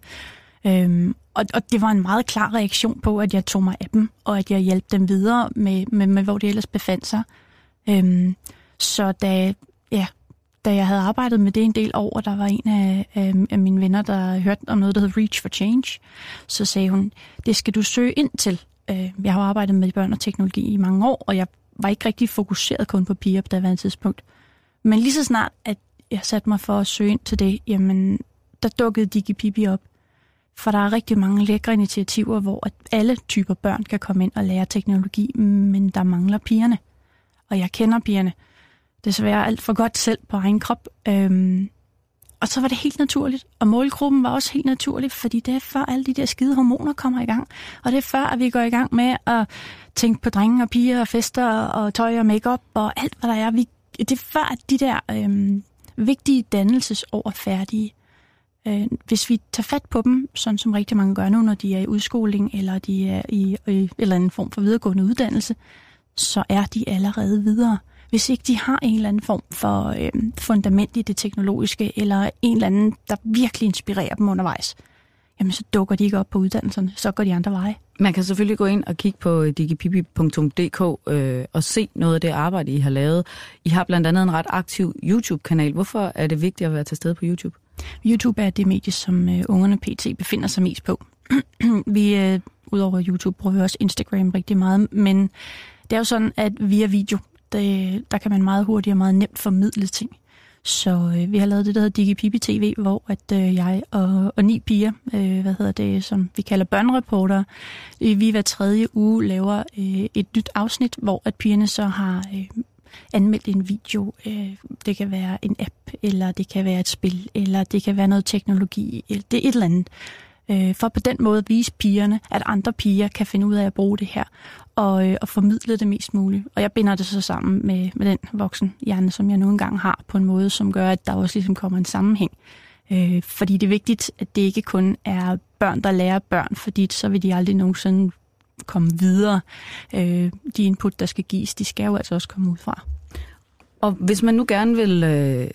Øhm, og, og det var en meget klar reaktion på, at jeg tog mig af dem, og at jeg hjalp dem videre med, med, med hvor de ellers befandt sig. Øhm, så da, ja, da jeg havde arbejdet med det en del år, og der var en af, af, af mine venner, der hørte om noget, der hed Reach for Change, så sagde hun, det skal du søge ind til. Øh, jeg har arbejdet med børn og teknologi i mange år, og jeg var ikke rigtig fokuseret kun på piger på daværende tidspunkt. Men lige så snart, at jeg satte mig for at søge ind til det, jamen, der dukkede DigiPipi op. For der er rigtig mange lækre initiativer, hvor at alle typer børn kan komme ind og lære teknologi, men der mangler pigerne. Og jeg kender pigerne desværre alt for godt selv på egen krop. Øhm, og så var det helt naturligt. Og målgruppen var også helt naturligt, fordi det er før alle de der skide hormoner kommer i gang. Og det er før, at vi går i gang med at tænke på drenge og piger og fester og tøj og makeup og alt, hvad der er. Vi, det er før, at de der øhm, vigtige dannelsesår er færdige. Øh, hvis vi tager fat på dem, sådan som rigtig mange gør nu, når de er i udskoling eller de er i, i eller anden form for videregående uddannelse, så er de allerede videre. Hvis ikke de har en eller anden form for øh, fundament i det teknologiske, eller en eller anden, der virkelig inspirerer dem undervejs, jamen så dukker de ikke op på uddannelserne, så går de andre veje. Man kan selvfølgelig gå ind og kigge på digipipi punktum d k øh, og se noget af det arbejde, I har lavet. I har blandt andet en ret aktiv YouTube-kanal. Hvorfor er det vigtigt at være til stede på YouTube? YouTube er det medie, som øh, ungerne pt. befinder sig mest på. Vi øh, udover YouTube bruger vi også Instagram rigtig meget, men det er jo sådan, at via video, det, der kan man meget hurtigt og meget nemt formidle ting. Så øh, vi har lavet det, der hedder DigiPipi T V, hvor at øh, jeg og, og ni piger, øh, hvad hedder det, som vi kalder børnereportere, øh, vi hver tredje uge laver øh, et nyt afsnit, hvor at pigerne så har øh, anmeldt en video. Øh, det kan være en app, eller det kan være et spil, eller det kan være noget teknologi, eller det er et eller andet. Øh, for på den måde at vise pigerne, at andre piger kan finde ud af at bruge det her, og, øh, og formidle det mest muligt. Og jeg binder det så sammen med, med den voksen hjerne, som jeg nu engang har, på en måde, som gør, at der også ligesom kommer en sammenhæng. Øh, fordi det er vigtigt, at det ikke kun er børn, der lærer børn, fordi så vil de aldrig nogensinde komme videre. Øh, de input, der skal gives, de skal jo altså også komme ud fra. Og hvis man nu gerne vil øh,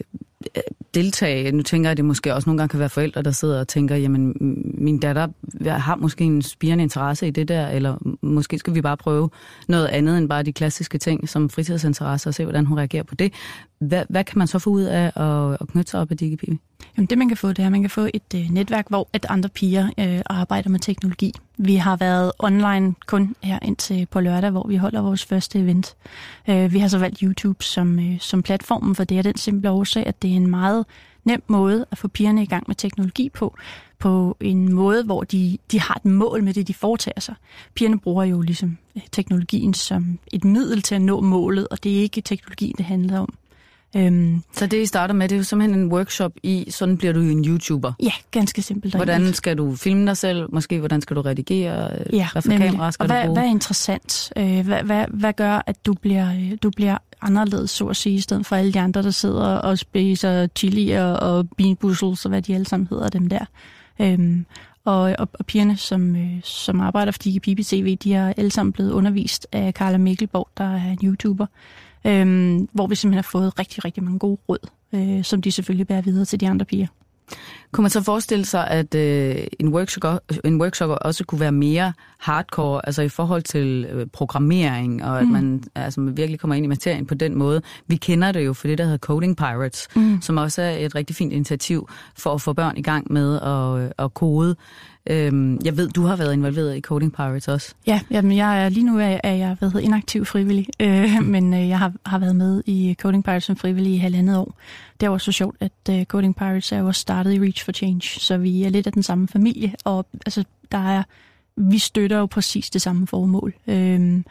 deltage, nu tænker jeg, at det måske også nogle gange kan være forældre, der sidder og tænker, jamen min datter har måske en spirende interesse i det der, eller måske skal vi bare prøve noget andet end bare de klassiske ting som fritidsinteresse og se, hvordan hun reagerer på det. Hvad, hvad kan man så få ud af at, at knytte sig op af DigiPipi? Jamen det man kan få, det er, at man kan få et øh, netværk, hvor at andre piger øh, arbejder med teknologi. Vi har været online kun her indtil på lørdag, hvor vi holder vores første event. Øh, vi har så valgt YouTube som, øh, som platformen, for det er den simple årsag, at det er en meget nem måde at få pigerne i gang med teknologi på, på en måde, hvor de, de har et mål med det, de foretager sig. Pigerne bruger jo ligesom teknologien som et middel til at nå målet, og det er ikke teknologien, det handler om. Øhm, så det, I starter med, det er jo simpelthen en workshop i, sådan bliver du en YouTuber. Ja, ganske simpelt. Hvordan skal du filme dig selv? Måske, hvordan skal du redigere? Ja, hvad for kamera skal og du hvad, bruge? hvad er interessant? Øh, hvad, hvad, hvad gør, at du bliver, du bliver anderledes, så at sige, i stedet for alle de andre, der sidder og spiser chili og, og beanboozles, og hvad de alle sammen hedder, dem der. Øhm, og, og, og pigerne, som, øh, som arbejder for DigiPipi T V, de er alle sammen blevet undervist af Carla Mikkelborg, der er en YouTuber. Øhm, hvor vi simpelthen har fået rigtig, rigtig mange gode råd, øh, som de selvfølgelig bærer videre til de andre piger. Kunne man så forestille sig, at øh, en, workshop, en workshop også kunne være mere hardcore, altså i forhold til øh, programmering, og at mm. man altså, virkelig kommer ind i materien på den måde? Vi kender det jo for det, der hedder Coding Pirates, mm. som også er et rigtig fint initiativ for at få børn i gang med at, at kode. Øhm, jeg ved, du har været involveret i Coding Pirates også. Ja, jamen jeg er, lige nu er, er jeg hvad hedder, inaktiv frivillig, øh, mm. men øh, jeg har, har været med i Coding Pirates som frivillig i halvandet år. Det er også så sjovt, at øh, Coding Pirates er jo også startet i Reach for Change, så vi er lidt af den samme familie, og altså, der er, vi støtter jo præcis det samme formål. Øhm,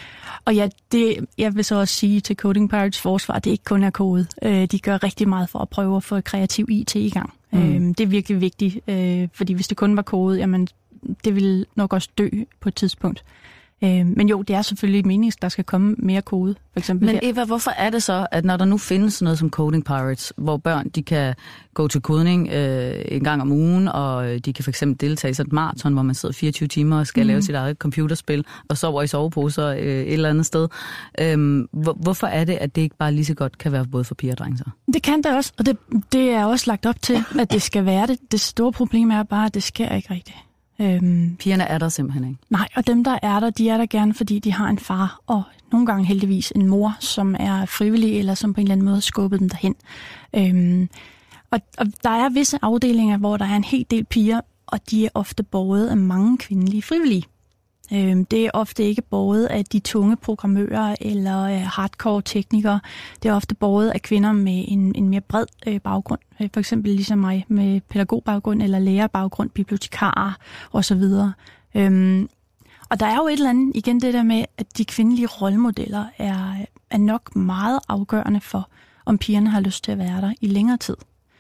og ja, det, jeg vil så også sige til Coding Pirates forsvar, det er ikke kun er kode. Øh, de gør rigtig meget for at prøve at få kreativ I T i gang. Mm. Øhm, det er virkelig vigtigt, øh, fordi hvis det kun var kode, jamen det vil nok også dø på et tidspunkt. Øh, men jo, det er selvfølgelig meningen, at der skal komme mere kode, for eksempel. Men her. Eva, hvorfor er det så, at når der nu findes noget som Coding Pirates, hvor børn de kan gå til kodning øh, en gang om ugen, og de kan for eksempel deltage i sådan et maraton, hvor man sidder fireogtyve timer og skal mm. lave sit eget computerspil, og sover i soveposer øh, et eller andet sted. Øh, hvor, hvorfor er det, at det ikke bare lige så godt kan være både for piger og drenge så? Det kan det også, og det, det er også lagt op til, at det skal være det. Det store problem er bare, at det sker ikke rigtigt. Øhm, Pigerne er der simpelthen ikke? Nej, og dem, der er der, de er der gerne, fordi de har en far, og nogle gange heldigvis en mor, som er frivillig, eller som på en eller anden måde skubbet dem derhen. Øhm, og, og der er visse afdelinger, hvor der er en hel del piger, og de er ofte båret af mange kvindelige frivillige. Øhm, det er ofte ikke båret af de tunge programmører eller øh, hardcore teknikere. Det er ofte båret af kvinder med en, en mere bred øh, baggrund. Øh, for eksempel ligesom mig med pædagogbaggrund eller lærerbaggrund, bibliotekarer osv. Øhm, og der er jo et eller andet, igen det der med, at de kvindelige rollemodeller er, er nok meget afgørende for, om pigerne har lyst til at være der i længere tid.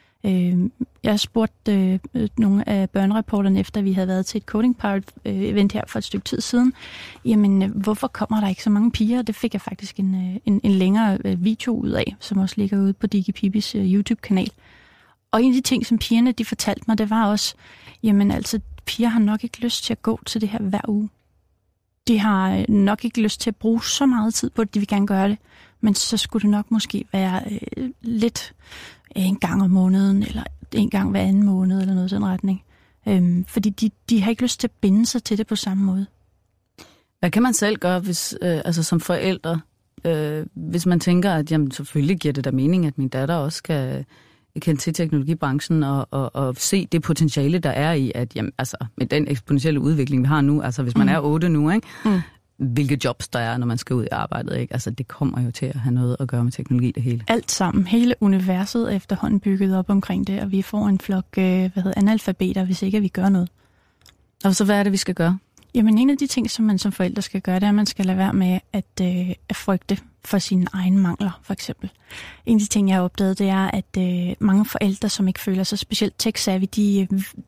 Jeg spurgte øh, nogle af børnereporterne, efter vi havde været til et Coding Pirate-event her for et stykke tid siden, jamen hvorfor kommer der ikke så mange piger? Det fik jeg faktisk en, en, en længere video ud af, som også ligger ude på DigiPipis YouTube-kanal. Og en af de ting, som pigerne de fortalte mig, det var også, jamen altså, piger har nok ikke lyst til at gå til det her hver uge. De har nok ikke lyst til at bruge så meget tid på det, de vil gerne gøre det, men så skulle det nok måske være øh, lidt en gang om måneden, eller en gang hver anden måned, eller noget i den retning. Øhm, fordi de, de har ikke lyst til at binde sig til det på samme måde. Hvad kan man selv gøre, hvis, øh, altså som forældre, øh, hvis man tænker, at jamen, selvfølgelig giver det da mening, at min datter også skal kendt til teknologibranchen og, og, og se det potentiale, der er i, at jamen, altså, med den eksponentielle udvikling, vi har nu, altså hvis man mm. er otte nu, ikke? Mm. hvilke jobs der er, når man skal ud i arbejdet, ikke? Altså det kommer jo til at have noget at gøre med teknologi, det hele. Alt sammen. Hele universet er efterhånden bygget op omkring det, og vi får en flok hvad hedder, analfabeter, hvis ikke vi gør noget. Og så hvad er det, vi skal gøre? Jamen en af de ting, som man som forældre skal gøre, det er, at man skal lade være med at, øh, at frygte for sine egne mangler, for eksempel. En af de ting, jeg har opdaget, det er, at øh, mange forældre, som ikke føler sig specielt tech-savvy, de,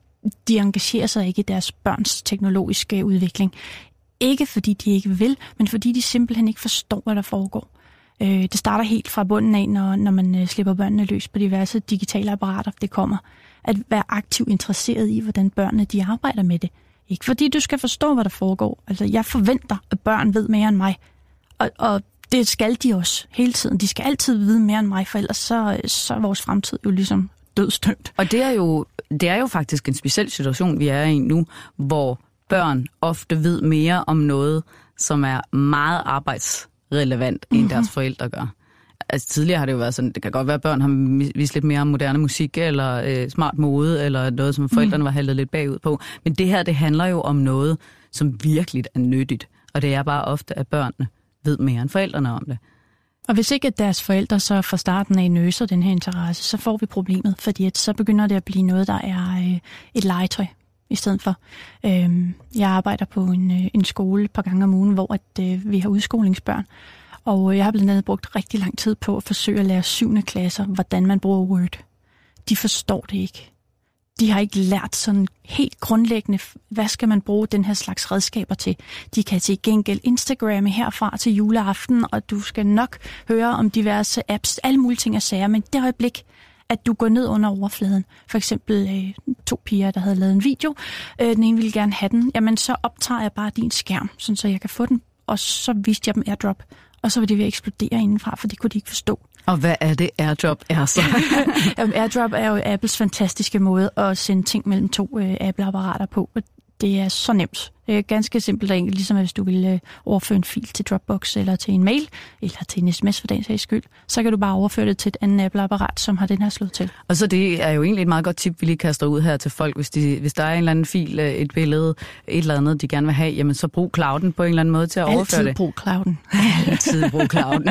de engagerer sig ikke i deres børns teknologiske udvikling. Ikke fordi de ikke vil, men fordi de simpelthen ikke forstår, hvad der foregår. Øh, det starter helt fra bunden af, når, når man øh, slipper børnene løs på diverse digitale apparater. Det kommer at være aktivt interesseret i, hvordan børnene de arbejder med det. Ikke fordi du skal forstå, hvad der foregår. Altså, jeg forventer, at børn ved mere end mig. Og, og det skal de også hele tiden. De skal altid vide mere end mig, for ellers så, så er vores fremtid jo ligesom dødsdømt. Og det er jo, det er jo faktisk en speciel situation, vi er i nu, hvor børn ofte ved mere om noget, som er meget arbejdsrelevant, end mm-hmm. deres forældre gør. Altså tidligere har det jo været sådan, det kan godt være, at børn har vist lidt mere om moderne musik, eller øh, smart mode, eller noget, som forældrene mm. var haltet lidt bagud på. Men det her, det handler jo om noget, som virkelig er nyttigt. Og det er bare ofte, at børnene ved mere end forældrene om det. Og hvis ikke at deres forældre så fra starten af nøser den her interesse, så får vi problemet, fordi at så begynder det at blive noget, der er øh, et legetøj i stedet for. Øh, jeg arbejder på en, øh, en skole et par gange om ugen, hvor at, øh, vi har udskolingsbørn. Og jeg har blandt andet brugt rigtig lang tid på at forsøge at lære syvende klasser, hvordan man bruger Word. De forstår det ikke. De har ikke lært sådan helt grundlæggende, hvad skal man bruge den her slags redskaber til. De kan til gengæld Instagramme herfra til juleaften, og du skal nok høre om diverse apps, alle mulige ting og sager, men det øjeblik, at du går ned under overfladen. For eksempel øh, to piger, der havde lavet en video. Øh, den ene ville gerne have den. Jamen, så optager jeg bare din skærm, sådan så jeg kan få den. Og så viste jeg dem AirDrop. Og så var det ved at eksplodere indenfra, for det kunne de ikke forstå. Og hvad er det, AirDrop er så? AirDrop er jo Apples fantastiske måde at sende ting mellem to øh, Apple-apparater på. Det er så nemt. Det er ganske simpelt og enkelt, ligesom hvis du vil øh, overføre en fil til Dropbox eller til en mail, eller til en sms for den sags skyld, så kan du bare overføre det til et andet Apple-apparat, som har den her slået til. Og så det er jo egentlig et meget godt tip, vi lige kaster ud her til folk. Hvis, de, hvis der er en eller anden fil, et billede, et eller andet, de gerne vil have, jamen så brug clouden på en eller anden måde til at Altid overføre det. Altid brug clouden. Altid brug clouden.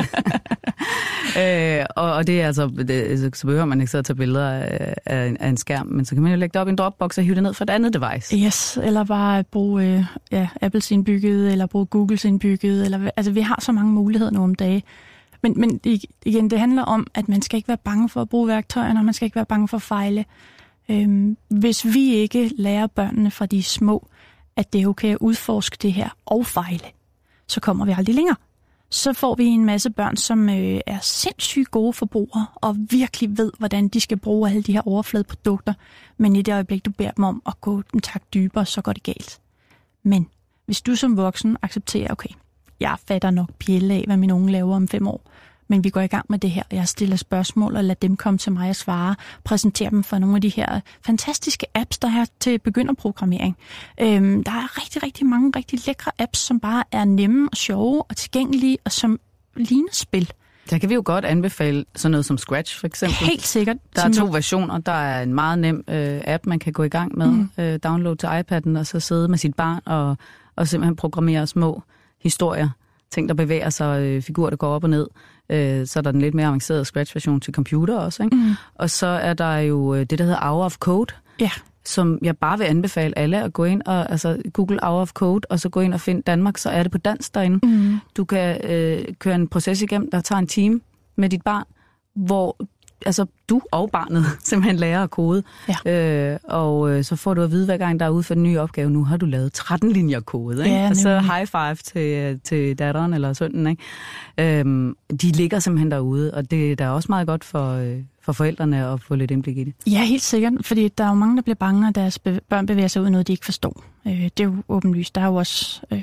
øh, og, og det er altså, det, så behøver man ikke så at tage billeder af, af, af en skærm, men så kan man jo lægge det op i en Dropbox og hive det ned fra et andet device. Yes, eller bare bruge øh, ja, Apples indbyggede, eller bruge Googles indbyggede, eller, altså vi har så mange muligheder nu om dagen. Men, men igen, det handler om, at man skal ikke være bange for at bruge værktøjerne, og man skal ikke være bange for at fejle. Øhm, hvis vi ikke lærer børnene fra de små, at det er okay at udforske det her og fejle, så kommer vi aldrig længere. Så får vi en masse børn, som øh, er sindssygt gode forbrugere, og virkelig ved, hvordan de skal bruge alle de her overfladeprodukter. Men i det øjeblik, du beder dem om at gå en tak dybere, så går det galt. Men hvis du som voksen accepterer, okay, jeg fatter nok bjælle af, hvad mine unge laver om fem år, men vi går i gang med det her, og jeg stiller spørgsmål og lader dem komme til mig og svare, præsentere dem for nogle af de her fantastiske apps, der er til begynderprogrammering. Øhm, der er rigtig, rigtig mange rigtig lækre apps, som bare er nemme og sjove og tilgængelige, og som ligner spil. Der kan vi jo godt anbefale sådan noget som Scratch, for eksempel. Helt sikkert. Der er to versioner. Der er en meget nem øh, app, man kan gå i gang med. Mm. Øh, download til iPad'en, og så sidde med sit barn og, og simpelthen programmere små historier. Ting, der bevæger sig, øh, figurer, der går op og ned. Øh, så er der den lidt mere avancerede Scratch-version til computer også. Ikke? Mm. Og så er der jo det, der hedder Hour of Code, yeah. som jeg bare vil anbefale alle at gå ind og altså Google Hour of Code, og så gå ind og finde Danmark, så er det på dansk derinde. Mm. Du kan øh, køre en proces igennem, der tager en time med dit barn, hvor altså du og barnet simpelthen lærer at kode. Ja. Øh, og øh, så får du at vide, hver gang der er ude for den nye opgave, nu har du lavet tretten linjer kode. Ikke? Ja, og så high five til, til datteren eller sønnen. Ikke? Øhm, de ligger simpelthen derude, og det der er også meget godt for, øh, for forældrene at få lidt indblik i det. Ja, helt sikkert, fordi der er jo mange, der bliver bange, og deres be- børn bevæger sig ud i noget, de ikke forstår. Øh, det er jo åbenlyst. Der er jo også øh,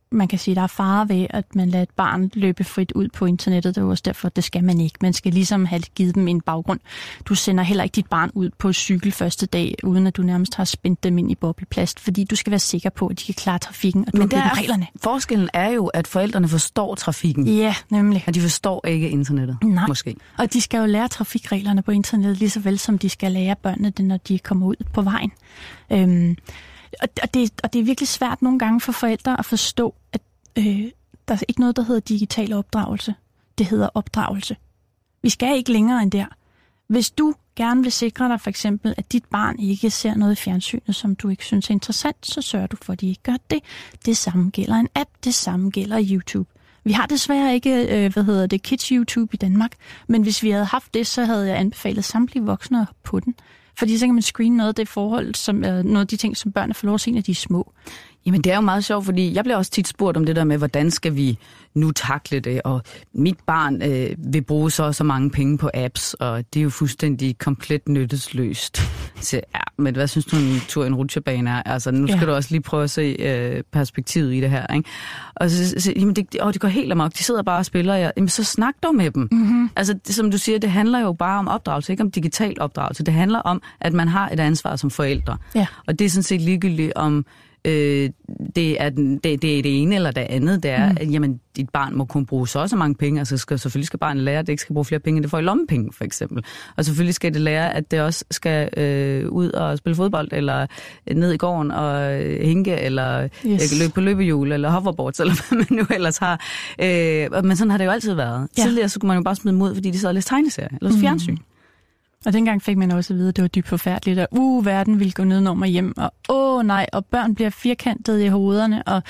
man kan sige, der er fare ved, at man lader et barn løbe frit ud på internettet. Det er også derfor, det skal man ikke. Man skal ligesom have givet dem en baggrund. Du sender heller ikke dit barn ud på cykel første dag, uden at du nærmest har spændt dem ind i bobleplast, fordi du skal være sikker på, at de kan klare trafikken, og du Men har der reglerne. Forskellen er jo, at forældrene forstår trafikken. Ja, nemlig. Og de forstår ikke internettet, Nej. måske. Og de skal jo lære trafikreglerne på internettet, lige så vel som de skal lære børnene det, når de kommer ud på vejen. Øhm, og, det, og det er virkelig svært nogle gange for forældre at forstå, at øh, der er ikke noget, der hedder digital opdragelse. Det hedder opdragelse. Vi skal ikke længere end der. Hvis du gerne vil sikre dig for eksempel, at dit barn ikke ser noget i fjernsynet, som du ikke synes er interessant, så sørger du for, at de ikke gør det. Det samme gælder en app, det samme gælder YouTube. Vi har desværre ikke, øh, hvad hedder det, Kids YouTube i Danmark, men hvis vi havde haft det, så havde jeg anbefalet samtlige voksne på den. Fordi så kan man screene noget af det forhold, som er noget af de ting, som børn får lov at se, når de er små. Jamen, det er jo meget sjovt, fordi jeg bliver også tit spurgt om det der med, hvordan skal vi nu takle det, og mit barn øh, vil bruge så så mange penge på apps, og det er jo fuldstændig komplet nyttesløst. Så ja, men hvad synes du, en tur i en rutsjebane er? Altså, nu skal ja. du også lige prøve at se øh, perspektivet i det her, ikke? Og så, så jamen, det, åh, det går helt amok. De sidder bare og spiller, ja. Jamen, så snak dog med dem. Mm-hmm. Altså, det, som du siger, det handler jo bare om opdragelse, ikke om digital opdragelse. Det handler om, at man har et ansvar som forældre. Ja. Og det er sådan set ligegyldigt om Øh, det, er den, det, det er det ene eller det andet, det er, mm. at jamen, dit barn må kunne bruge så også mange penge, altså skal, selvfølgelig skal barnet lære, at det ikke skal bruge flere penge, end det får i lommepenge, for eksempel. Og selvfølgelig skal det lære, at det også skal øh, ud og spille fodbold, eller ned i gården og øh, hinke, eller yes. øh, løbe på løbehjul, eller hoverboards, eller hvad man nu ellers har. Øh, men sådan har det jo altid været. Ja. Tidligere så kunne man jo bare smide dem ud, fordi de sad og læste tegneserier, eller mm. fjernsyn. Og dengang fik man også at vide, at det var dybt forfærdeligt, og uh, verden ville gå nedenom og hjem, og åh oh, nej, og børn bliver firkantet i hovederne, og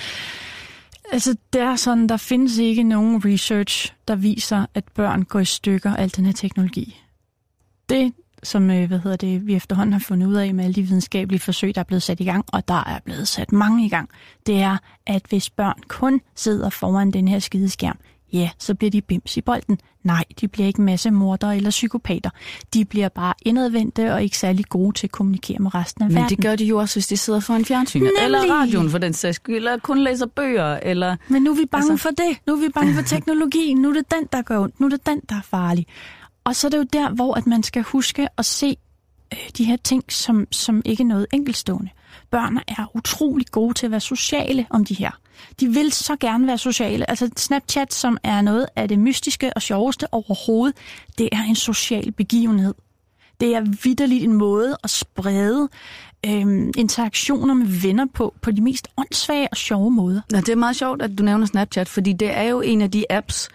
altså, det er sådan, der findes ikke nogen research, der viser, at børn går i stykker af al den her teknologi. Det, som hvad hedder det, vi efterhånden har fundet ud af med alle de videnskabelige forsøg, der er blevet sat i gang, og der er blevet sat mange i gang, det er, at hvis børn kun sidder foran den her skideskærm, ja, så bliver de bims i bolden. Nej, de bliver ikke massemordere eller psykopater. De bliver bare indadvendte og ikke særlig gode til at kommunikere med resten af Men verden. Men det gør de jo også, hvis de sidder foran fjernsyn. Eller radioen for den sags skyld, eller kun læser bøger. Eller Men nu er vi bange altså... for det. Nu er vi bange for teknologien. Nu er det den, der gør ondt. Nu er det den, der er farlig. Og så er det jo der, hvor at man skal huske at se øh, de her ting, som, som ikke er noget enkeltstående. Børn er utrolig gode til at være sociale om de her. De vil så gerne være sociale. Altså Snapchat, som er noget af det mystiske og sjoveste overhovedet, det er en social begivenhed. Det er vitterligt en måde at sprede øhm, interaktioner med venner på, på de mest åndssvage og sjove måder. Ja, det er meget sjovt, at du nævner Snapchat, fordi det er jo en af de apps,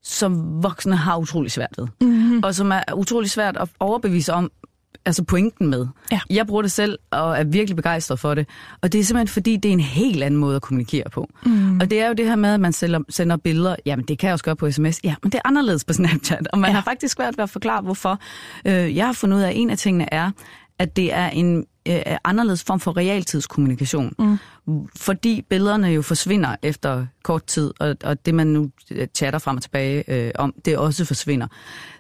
som voksne har utrolig svært ved. Mm-hmm. Og som er utrolig svært at overbevise om, altså pointen med. Ja. Jeg bruger det selv og er virkelig begejstret for det. Og det er simpelthen fordi, det er en helt anden måde at kommunikere på. Mm. Og det er jo det her med, at man sender, sender billeder. Jamen, det kan jeg også gøre på sms. Ja, men det er anderledes på Snapchat. Og man ja. har faktisk svært ved at forklare, hvorfor. Øh, jeg har fundet ud af, at en af tingene er, at det er en øh, anderledes form for realtidskommunikation. Mm. Fordi billederne jo forsvinder efter kort tid, og, og det man nu chatter frem og tilbage øh, om, det også forsvinder.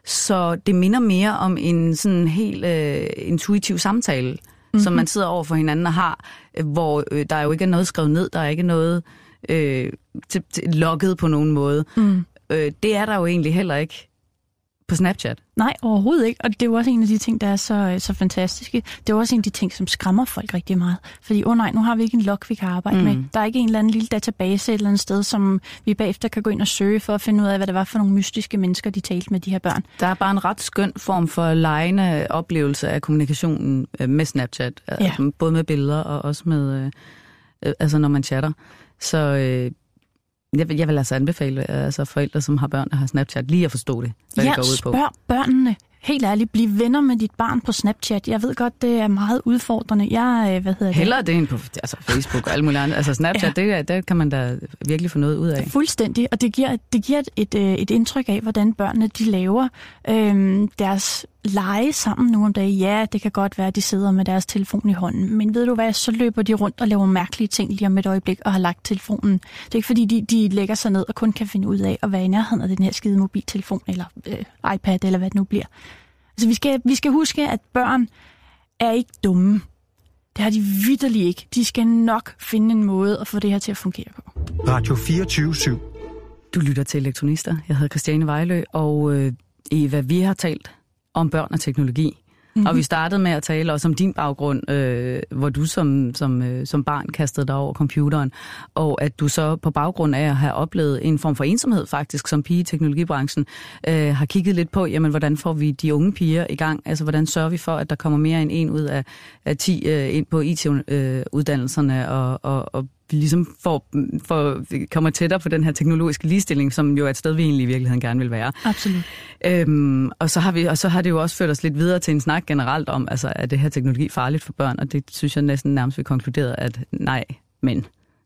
Så det minder mere om en sådan helt øh, intuitiv samtale, mm-hmm. som man sidder over for hinanden og har, hvor øh, der jo ikke er noget skrevet ned, der er ikke noget øh, til, til, logget på nogen måde. Mm. Øh, det er der jo egentlig heller ikke på Snapchat. Nej, overhovedet ikke. Og det er jo også en af de ting, der er så, så fantastiske. Det er jo også en af de ting, som skræmmer folk rigtig meget. Fordi, åh oh nej, nu har vi ikke en log, vi kan arbejde mm. med. Der er ikke en eller anden lille database et eller andet sted, som vi bagefter kan gå ind og søge for at finde ud af, hvad det var for nogle mystiske mennesker, de talte med de her børn. Der er bare en ret skøn form for legende oplevelse af kommunikationen med Snapchat. Ja. Altså, både med billeder og også med, øh, altså når man chatter. Så øh, Jeg vil, jeg vil altså anbefale altså forældre, som har børn, der har Snapchat, lige at forstå det, hvad ja, det går ud på. Ja, spørg børnene. Helt ærligt, bliv venner med dit barn på Snapchat. Jeg ved godt, det er meget udfordrende. Jeg, hvad hedder det? Hellere det end på altså Facebook og alt muligt andet. Altså Snapchat, ja. det, det kan man da virkelig få noget ud af. Fuldstændig, og det giver, det giver et, et, et indtryk af, hvordan børnene de laver øhm, deres lege sammen nu om dagen. Ja, det kan godt være, at de sidder med deres telefon i hånden, men ved du hvad, så løber de rundt og laver mærkelige ting lige om et øjeblik og har lagt telefonen. Det er ikke fordi, de, de lægger sig ned og kun kan finde ud af at være i nærheden af den her skide mobiltelefon eller øh, iPad eller hvad det nu bliver. Altså, vi skal, vi skal huske, at børn er ikke dumme. Det har de vitterligt ikke. De skal nok finde en måde at få det her til at fungere på. Radio fireogtyve syv. Du lytter til Elektronister. Jeg hedder Christiane Vejlø, og øh, Eva, vi har talt om børn og teknologi. Mm-hmm. Og vi startede med at tale også om din baggrund, øh, hvor du som, som, øh, som barn kastede dig over computeren, og at du så på baggrund af at have oplevet en form for ensomhed faktisk som pige i teknologibranchen, øh, har kigget lidt på, jamen hvordan får vi de unge piger i gang? Altså hvordan sørger vi for, at der kommer mere end en ud af, af ti øh, ind på I T-uddannelserne, øh, og, og, og vi ligesom får, får, kommer tættere på den her teknologiske ligestilling, som jo er et sted, vi egentlig i virkeligheden gerne vil være. Absolut. Øhm, og, så har vi, og så har det jo også ført os lidt videre til en snak generelt om, altså, er det her teknologi farligt for børn? Og det synes jeg næsten nærmest vi konkluderede, at nej, men.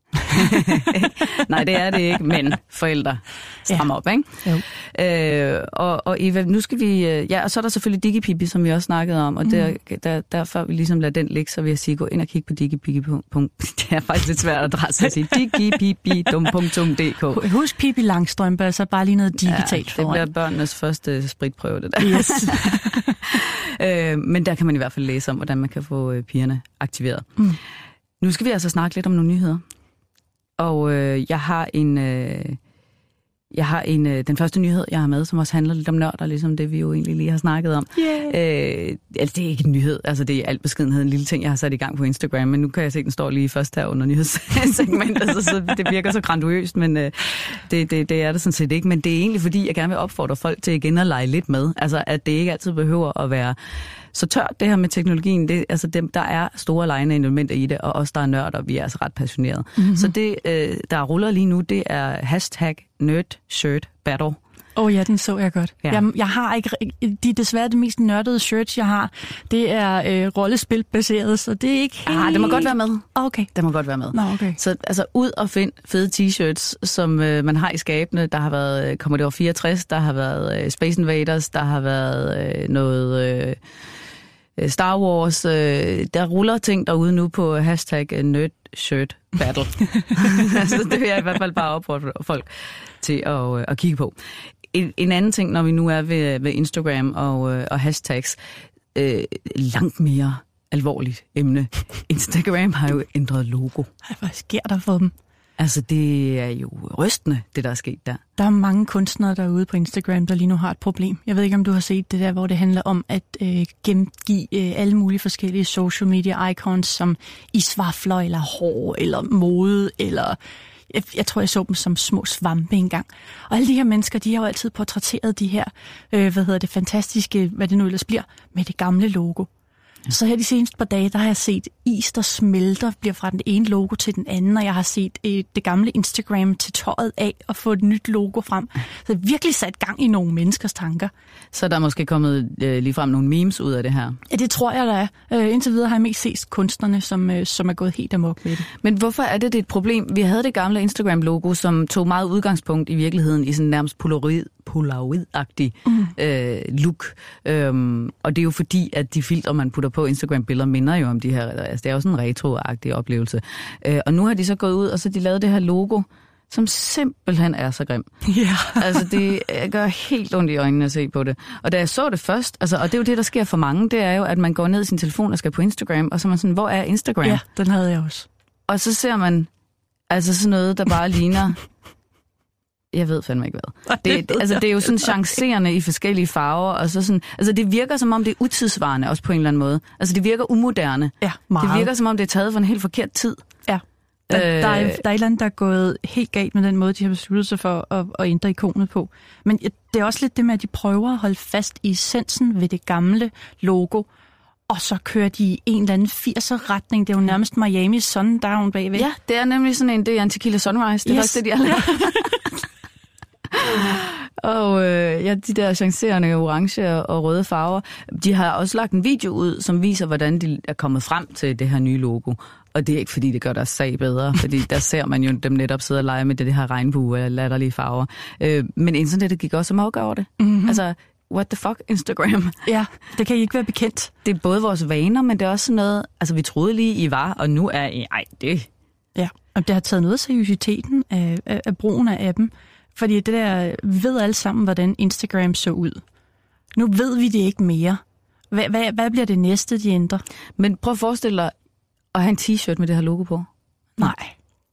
Nej, det er det ikke, men forældre strammer ja. op, ikke? Øh, og, og Eva, nu skal vi... Ja, og så er der selvfølgelig DigiPipi, som vi også snakkede om, og mm. der, der, derfor vi ligesom lader den ligge, så vil jeg sige, gå ind og kigge på digipipi. Det er faktisk lidt svært at adresse at sige. digipipi punktum d k. Husk Pippi Langstrømpe, altså bare lige noget digitalt ja, det bliver børnenes første spritprøve, det der. Yes. øh, men der kan man i hvert fald læse om, hvordan man kan få pigerne aktiveret. Mm. Nu skal vi altså snakke lidt om nogle nyheder. Og øh, jeg har en, øh, jeg har en, øh, den første nyhed, jeg har med, som også handler lidt om nørder, ligesom det, vi jo egentlig lige har snakket om. Yeah. Øh, altså, det er ikke en nyhed, altså det er alt beskedenhed, en lille ting, jeg har sat i gang på Instagram, men nu kan jeg se, at den står lige først her under nyhedssegmentet, altså, så det virker så grandiøst, men øh, det, det, det er det sådan set ikke. Men det er egentlig, fordi jeg gerne vil opfordre folk til igen at lege lidt med, altså at det ikke altid behøver at være så tørt, det her med teknologien. Det, altså dem, der er store legende elementer i det, og os, der er nørder, vi er altså ret passionerede. Mm-hmm. Så det, øh, der ruller lige nu, det er hashtag nerdshirtbattle. Åh oh ja, den så jeg godt. Ja. Jeg, jeg har ikke... De er desværre det mest nørdede shirts, jeg har. Det er øh, rollespilbaseret, så det er ikke helt... Ah, det må godt være med. Okay. Det må godt være med. Nå, okay. Så altså ud og find fede t-shirts, som øh, man har i skabene. Der har været Commodore fireogtres, der har været øh, Space Invaders, der har været øh, noget... Øh, Star Wars, øh, der ruller ting derude nu på hashtag nerdshirtbattle. Altså, det vil jeg i hvert fald bare opfordre folk til at, øh, at kigge på. En, en anden ting, når vi nu er ved, ved Instagram og, øh, og hashtags, øh, langt mere alvorligt emne. Instagram har jo ændret logo. Hvad sker der for dem? Altså, det er jo rystende, det der er sket der. Der er mange kunstnere derude på Instagram, der lige nu har et problem. Jeg ved ikke, om du har set det der, hvor det handler om at øh, gengive øh, alle mulige forskellige social media icons, som isvafler, eller hår, eller mode, eller... Jeg, jeg tror, jeg så dem som små svampe engang. Og alle de her mennesker, de har jo altid portrætteret de her, øh, hvad hedder det, fantastiske, hvad det nu ellers bliver, med det gamle logo. Ja. Så her de seneste par dage, der har jeg set is, der smelter, bliver fra den ene logo til den anden, og jeg har set øh, det gamle Instagram til tøjet af og få et nyt logo frem. Så det er virkelig sat gang i nogle menneskers tanker. Så der er måske kommet øh, ligefrem nogle memes ud af det her? Ja, det tror jeg, der er. Øh, indtil videre har jeg mest set kunstnerne, som, øh, som er gået helt amok med det. Men hvorfor er det, det et problem? Vi havde det gamle Instagram-logo, som tog meget udgangspunkt i virkeligheden i sådan nærmest polaroid, polaroid-agtig mm. øh, look. Øhm, og det er jo fordi, at de filtre, man putter på Instagram-billeder, minder jo om de her, altså det er jo sådan en retro-agtig oplevelse. Øh, og nu har de så gået ud, og så de lavet det her logo, som simpelthen er så grim. Yeah. Altså det gør helt ondt i øjnene at se på det. Og da jeg så det først, altså, og det er jo det, der sker for mange, det er jo, at man går ned i sin telefon og skal på Instagram, og så er man sådan, hvor er Instagram? Ja, den havde jeg også. Og så ser man altså sådan noget, der bare ligner... Jeg ved fandme ikke hvad. Det, altså, det er jo sådan chancerende i forskellige farver, og så sådan, altså det virker som om det er utidsvarende også på en eller anden måde. Altså det virker umoderne. Ja, meget. Det virker som om det er taget for en helt forkert tid. Ja. Der, øh, der, er, der er et eller andet, der er gået helt galt med den måde, de har besluttet sig for at, at ændre ikonet på. Men det er også lidt det med, at de prøver at holde fast i essensen ved det gamle logo, og så kører de i en eller anden firser-retning. Det er jo nærmest Miami Sundown bagved. Ja, det er nemlig sådan en, det er en Tequila Sunrise. Det er yes. også det, de har lavet. Og øh, ja, de der chancerende orange og røde farver, de har også lagt en video ud, som viser, hvordan de er kommet frem til det her nye logo. Og det er ikke, fordi det gør deres sag bedre, fordi der ser man jo dem netop sidde og lege med det, det her regnbue eller latterlige farver. Øh, men internettet gik også amok over det. Mm-hmm. Altså, what the fuck, Instagram? Ja, det kan I ikke være bekendt. Det er både vores vaner, men det er også sådan noget, altså vi troede lige, I var, og nu er I, ej, det... Ja, og det har taget noget af seriøsiteten af, af, af brugen af appen. Fordi det der, vi ved alle sammen, hvordan Instagram så ud. Nu ved vi det ikke mere. Hvad, hvad, hvad bliver det næste, de ændrer? Men prøv at forestille dig at have en t-shirt med det her logo på. Nej.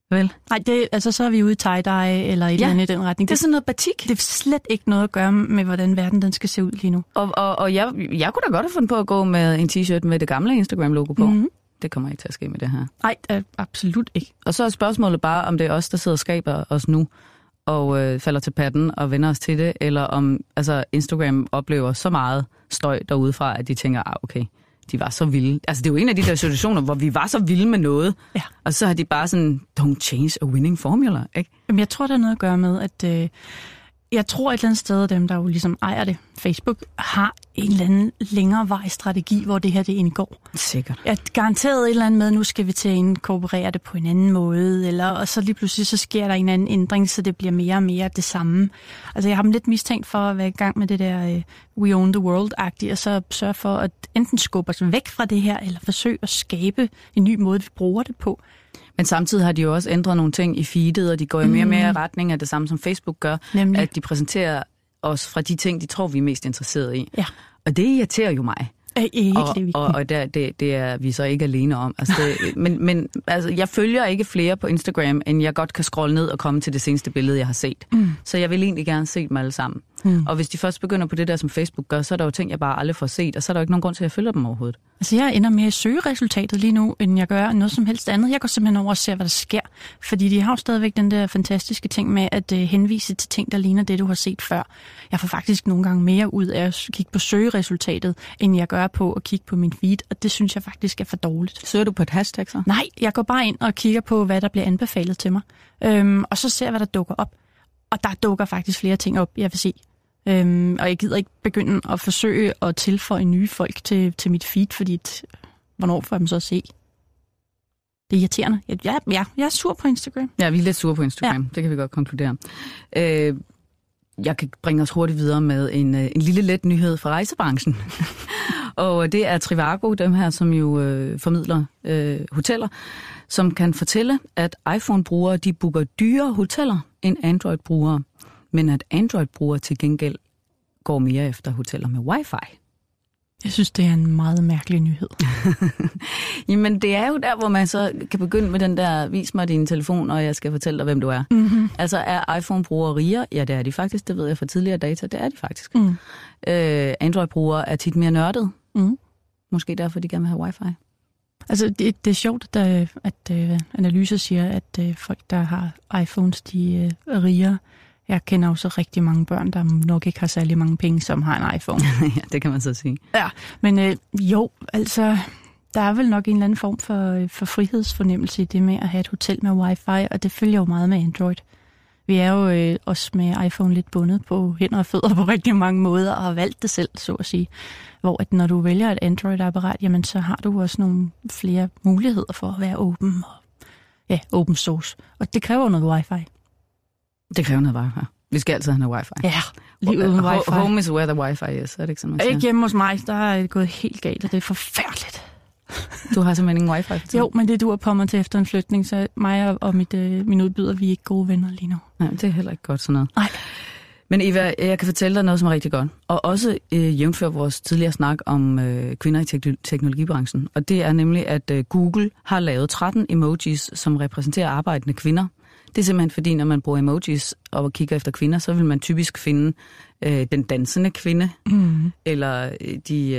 Vel? Nej, det, altså så er vi ude i tie-dye eller et ja, eller andet i den retning. Det er sådan noget batik. Det er slet ikke noget at gøre med, hvordan verden den skal se ud lige nu. Og, og, og jeg, jeg kunne da godt have fundet på at gå med en t-shirt med det gamle Instagram-logo på. Mm-hmm. Det kommer ikke til at ske med det her. Nej, øh, absolut ikke. Og så er spørgsmålet bare, om det er os, der sidder og skaber os nu, og øh, falder til patten og vender os til det, eller om altså, Instagram oplever så meget støj derudefra, at de tænker, ah, okay, de var så vilde. Altså, det er jo en af de der situationer, hvor vi var så vilde med noget, ja. Og så har de bare sådan, don't change a winning formula, ikke? Jamen, jeg tror, der er noget at gøre med, at øh, jeg tror et eller andet sted, dem der jo ligesom ejer det, Facebook, har en eller anden længerevarig strategi, hvor det her det indgår. Sikkert. Jeg er garanteret et eller andet med, nu skal vi til at inkorporere det på en anden måde, eller, og så lige pludselig så sker der en anden ændring, så det bliver mere og mere det samme. Altså jeg har dem lidt mistænkt for at være i gang med det der uh, we own the world-agtigt, og så sørge for at enten skubbe os væk fra det her, eller forsøge at skabe en ny måde, vi bruger det på. Men samtidig har de jo også ændret nogle ting i feedet, og de går i mere og mere retning af det samme, som Facebook gør, nemlig at de præsenterer os fra de ting, de tror, vi er mest interesserede i. Ja. Og det irriterer jo mig. Ikke, og og, og det, det, det er vi så ikke alene om. Altså det, men men altså, jeg følger ikke flere på Instagram, end jeg godt kan scrolle ned og komme til det seneste billede, jeg har set. Mm. Så jeg vil egentlig gerne se dem alle sammen. Mm. Og hvis de først begynder på det der, som Facebook gør, så er der jo ting, jeg bare aldrig får set, og så er der jo ikke nogen grund til, at jeg følger dem overhovedet. Altså jeg ender mere i søgeresultatet lige nu, end jeg gør noget som helst andet. Jeg går simpelthen over og ser, hvad der sker. Fordi de har jo stadigvæk den der fantastiske ting med at uh, henvise til ting, der ligner det, du har set før. Jeg får faktisk nogle gange mere ud af at kigge på søgeresultatet, end jeg gør på at kigge på min feed, og det synes jeg faktisk er for dårligt. Søger du på et hashtag så? Nej, jeg går bare ind og kigger på, hvad der bliver anbefalet til mig. Øhm, og så ser jeg, hvad der dukker op. Og der dukker faktisk flere ting op, jeg vil se. Øhm, og jeg gider ikke begynde at forsøge at tilføje nye folk til, til mit feed, fordi t- hvornår får jeg dem så at se? Det er irriterende. Jeg, jeg, jeg, jeg er sur på Instagram. Ja, vi er lidt sure på Instagram. Ja. Det kan vi godt konkludere. Øh, jeg kan bringe os hurtigt videre med en, en lille let nyhed fra rejsebranchen. Og det er Trivago, dem her, som jo øh, formidler øh, hoteller, som kan fortælle, at iPhone-brugere de booker dyre hoteller end Android-brugere, men at Android-brugere til gengæld går mere efter hoteller med wifi. Jeg synes, det er en meget mærkelig nyhed. Jamen, det er jo der, hvor man så kan begynde med den der, vis mig din telefon, og jeg skal fortælle dig, hvem du er. Mm-hmm. Altså, er iPhone-brugere rigere? Ja, det er de faktisk. Det ved jeg fra tidligere data. Det er de faktisk. Mm. Øh, Android-brugere er tit mere nørdet. Mm. Måske derfor, de gerne vil have wifi. Altså, det, det er sjovt, at, at uh, analyser siger, at uh, folk, der har iPhones, de uh, er rigere. Jeg kender jo så rigtig mange børn, der nok ikke har særlig mange penge, som har en iPhone. Ja, det kan man så sige. Ja, men øh, jo, altså, der er vel nok en eller anden form for, for frihedsfornemmelse i det med at have et hotel med wifi, og det følger jo meget med Android. Vi er jo øh, også med iPhone lidt bundet på hænder og fødder på rigtig mange måder, og har valgt det selv, så at sige. Hvor at når du vælger et Android-apparat, jamen så har du også nogle flere muligheder for at være åben og ja, open source. Og det kræver noget wifi. Det kræver noget wifi. Vi skal altid have noget wifi. Ja, lige uden wifi. Home is where the wifi is, er det ikke sådan, man siger? Ikke hjemme hos mig, der er det gået helt galt, og det er forfærdeligt. Du har simpelthen ingen wifi? For jo, men det duer på mig til efter en flytning, så mig og mit, øh, min udbyder, vi er ikke gode venner lige nu. Nej, det er heller ikke godt sådan noget. Nej. Men Eva, jeg kan fortælle dig noget, som er rigtig godt. Og også øh, jævnfør vores tidligere snak om øh, kvinder i tek- teknologibranchen. Og det er nemlig, at øh, Google har lavet tretten emojis, som repræsenterer arbejdende kvinder. Det er simpelthen fordi, når man bruger emojis og kigger efter kvinder, så vil man typisk finde øh, den dansende kvinde, mm. eller de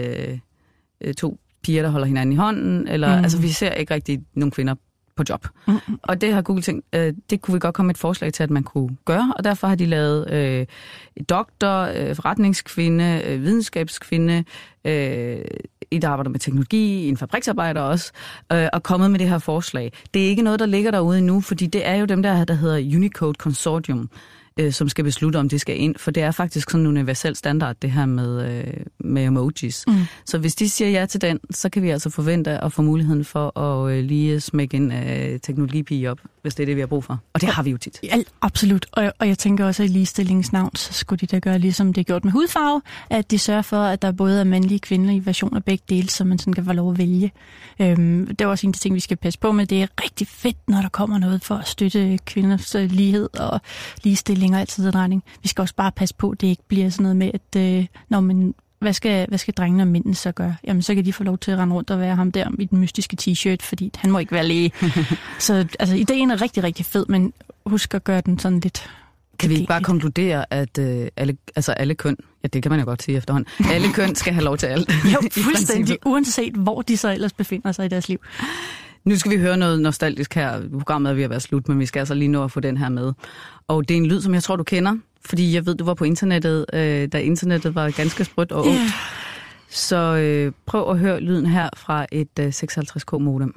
øh, to piger, der holder hinanden i hånden. Eller, mm. Altså, vi ser ikke rigtig nogen kvinder på job. Mm. Og det har Google tænkt, øh, det kunne vi godt komme med et forslag til, at man kunne gøre, og derfor har de lavet øh, doktor, øh, forretningskvinde, øh, videnskabskvinde, øh, et der arbejder med teknologi, en fabriksarbejder også, øh, og kommet med det her forslag. Det er ikke noget, der ligger derude endnu, fordi det er jo dem der, der hedder Unicode Consortium, øh, som skal beslutte, om det skal ind, for det er faktisk sådan en universel standard, det her med, øh, med emojis. Mm. Så hvis de siger ja til den, så kan vi altså forvente at få muligheden for at øh, lige smække en øh, teknologipige op, hvis det er det, vi har brug for. Og det har vi jo tit. Ja, absolut. Og, og jeg tænker også, at i ligestillingens navn, så skulle de da gøre ligesom det er gjort med hudfarve, at de sørger for, at der både er mandlige og kvindelige versioner af begge dele, så man sådan kan få lov at vælge. Øhm, det er også en af de ting, vi skal passe på med. Det er rigtig fedt, når der kommer noget for at støtte kvinders øh, lighed og ligestilling og altid den retning. Vi skal også bare passe på, at det ikke bliver sådan noget med, at øh, når man hvad skal, hvad skal drengene og mændene så gøre? Jamen, så kan de få lov til at rende rundt og være ham der i den mystiske t-shirt, fordi han må ikke være læge. Så altså, ideen er rigtig, rigtig fed, men husk at gøre den sådan lidt... Kan vi ikke bare konkludere, at øh, alle, altså alle køn, ja det kan man jo godt sige efterhånden, alle køn skal have lov til alt? Jo, fuldstændig, uanset hvor de så ellers befinder sig i deres liv. Nu skal vi høre noget nostalgisk her. Programmet er ved at være slut, men vi skal altså lige nå at få den her med. Og det er en lyd, som jeg tror, du kender, fordi jeg ved, du var på internettet, øh, da internettet var ganske sprødt og ungt. Yeah. Så øh, prøv at høre lyden her fra et øh, seksoghalvtreds K modem.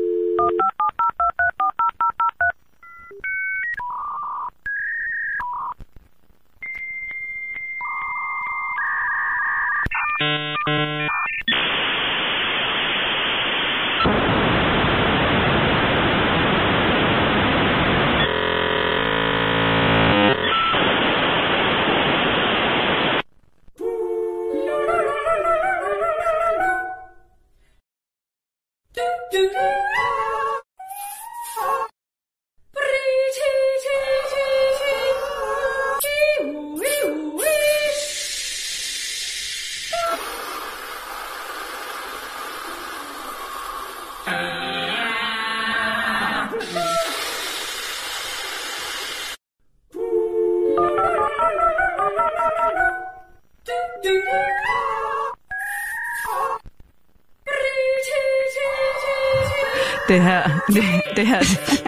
Det her, det, det her,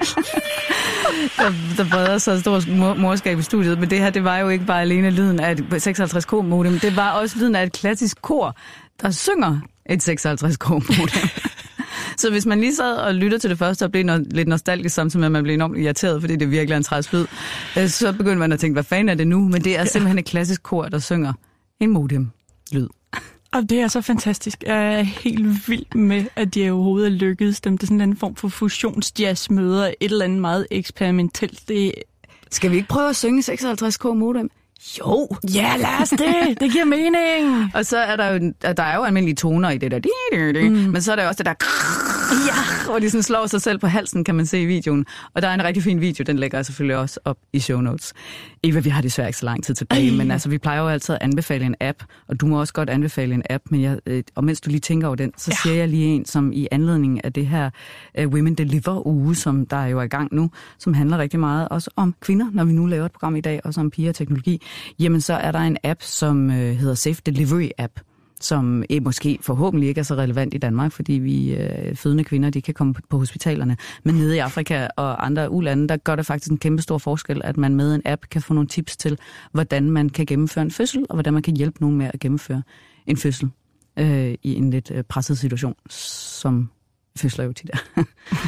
der, der breder sig stor mor, morskab i studiet, men det her, det var jo ikke bare alene lyden af et seksoghalvtreds K modem, det var også lyden af et klassisk kor, der synger et seksoghalvtreds K modem. Så hvis man lige sad og lytter til det første og blev no- lidt nostalgisk, samtidig med at man blev enormt irriteret, fordi det virkelig er en træls lyd, så begyndte man at tænke, hvad fanden er det nu? Men det er simpelthen et klassisk kor, der synger en modem-lyd. Og det er så fantastisk. Jeg er helt vild med, at de overhovedet er lykkedes dem. Det er sådan en form for fusionsjazz møder et eller andet meget eksperimentelt. Det... Skal vi ikke prøve at synge seksoghalvtreds K modem? Jo! Ja, lad os det! Det giver mening! Og så er der jo, der er jo almindelige toner i det der, mm. men så er der også det der, ja, hvor de sådan slår sig selv på halsen, kan man se i videoen. Og der er en rigtig fin video, den lægger jeg selvfølgelig også op i show notes. Eva, vi har desværre ikke så lang tid tilbage, Ej. men altså, vi plejer jo altid at anbefale en app, og du må også godt anbefale en app, men jeg, øh, og mens du lige tænker over den, så ja. siger jeg lige en, som i anledning af det her uh, Women Deliver-uge, som der er jo i gang nu, som handler rigtig meget også om kvinder, når vi nu laver et program i dag, også om piger og teknologi, jamen så er der en app, som øh, hedder Safe Delivery App, som eh, måske forhåbentlig ikke er så relevant i Danmark, fordi vi øh, fødende kvinder, de kan komme på, på hospitalerne. Men nede i Afrika og andre u-lande, der gør det faktisk en kæmpe stor forskel, at man med en app kan få nogle tips til, hvordan man kan gennemføre en fødsel, og hvordan man kan hjælpe nogen med at gennemføre en fødsel øh, i en lidt øh, presset situation, som fødsler jo tit er.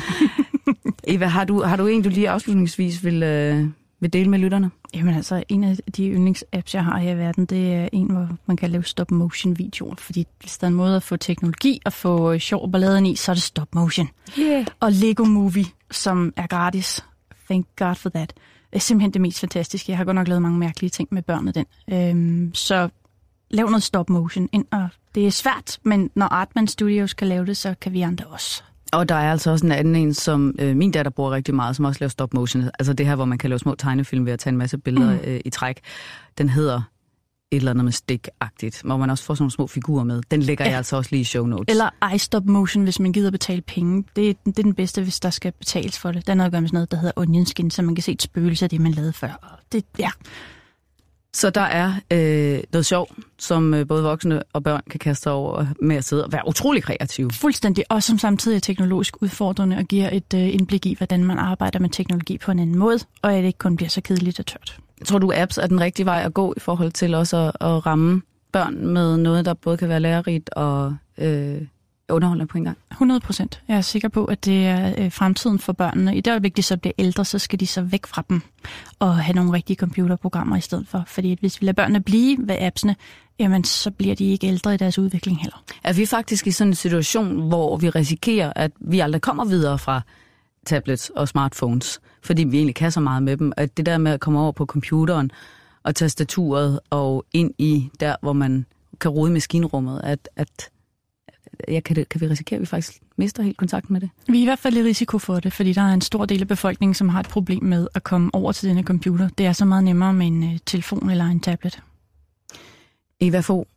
Eva, har du, har du en, du lige afslutningsvis vil... Øh, vil dele med lytterne? Jamen altså, en af de yndlingsapps, jeg har her i verden, det er en, hvor man kan lave stop-motion-videoer. Fordi hvis der er en måde at få teknologi og få sjov balladen i, så er det stop-motion. Yeah. Og Lego Movie, som er gratis. Thank God for that. Det er simpelthen det mest fantastiske. Jeg har godt nok lavet mange mærkelige ting med børnene den. Øhm, så lav noget stop-motion. Og det er svært, men når Artman Studios kan lave det, så kan vi andre også. Og der er altså også en anden en, som øh, min datter bruger rigtig meget, som også laver stop motion. Altså det her, hvor man kan lave små tegnefilm ved at tage en masse billeder mm. øh, i træk. Den hedder et eller andet med stik-agtigt, hvor man også får sådan nogle små figurer med. Den lægger ja. jeg altså også lige i show notes. Eller iStop Motion, hvis man gider betale penge. Det, det er den bedste, hvis der skal betales for det. Der er noget at gøre med sådan noget, der hedder onion skin, så man kan se et spøgelse af det, man lavede før. Det, ja. Så der er øh, noget sjov, som øh, både voksne og børn kan kaste sig over med at sidde og være utrolig kreative. Fuldstændig, og som samtidig er teknologisk udfordrende og giver et øh, indblik i, hvordan man arbejder med teknologi på en anden måde, og at det ikke kun bliver så kedeligt og tørt. Tror du, apps er den rigtige vej at gå i forhold til også at, at ramme børn med noget, der både kan være lærerigt og øh, underholdende på en gang? hundrede procent. Jeg er sikker på, at det er øh, fremtiden for børnene. I det øjeblik, de så bliver ældre, så skal de så væk fra dem og have nogle rigtige computerprogrammer i stedet for. Fordi at hvis vi lader børnene blive ved appsene, jamen så bliver de ikke ældre i deres udvikling heller. Er vi faktisk i sådan en situation, hvor vi risikerer, at vi aldrig kommer videre fra tablets og smartphones, fordi vi egentlig kan så meget med dem, at det der med at komme over på computeren og tastaturet og ind i der, hvor man kan rode i maskinrummet, at, at ja, kan, det, kan vi risikere, at vi faktisk mister helt kontakten med det? Vi er i hvert fald i risiko for det, fordi der er en stor del af befolkningen, som har et problem med at komme over til denne computer. Det er så meget nemmere med en uh, telefon eller en tablet. Eva Fogh,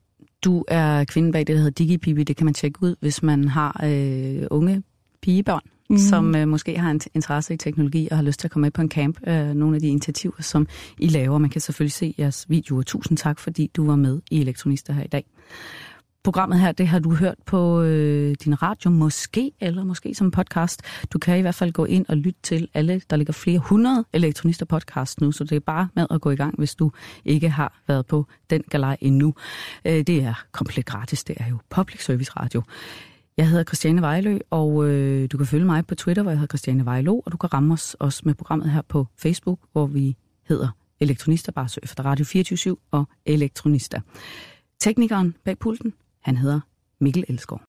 Du er kvinden bag det, der hedder DigiPipi. Det kan man tjekke ud, hvis man har øh, unge pigebørn, mm. som øh, måske har en interesse i teknologi og har lyst til at komme med på en camp. Øh, nogle af de initiativer, som I laver. Man kan selvfølgelig se jeres videoer. Tusind tak, fordi du var med i Elektronister her i dag. Programmet her, det har du hørt på øh, din radio, måske, eller måske som podcast. Du kan i hvert fald gå ind og lytte til alle. Der ligger flere hundrede Elektronister podcast nu, så det er bare med at gå i gang, hvis du ikke har været på den galej endnu. Øh, det er komplet gratis, det er jo public service radio. Jeg hedder Christiane Vejlø, og øh, du kan følge mig på Twitter, hvor jeg hedder Christiane Vejlø, og du kan ramme os også med programmet her på Facebook, hvor vi hedder Elektronister, bare søg efter Radio fireogtyve syv og Elektronister. Teknikeren bag pulten, han hedder Mikkel Elsgaard.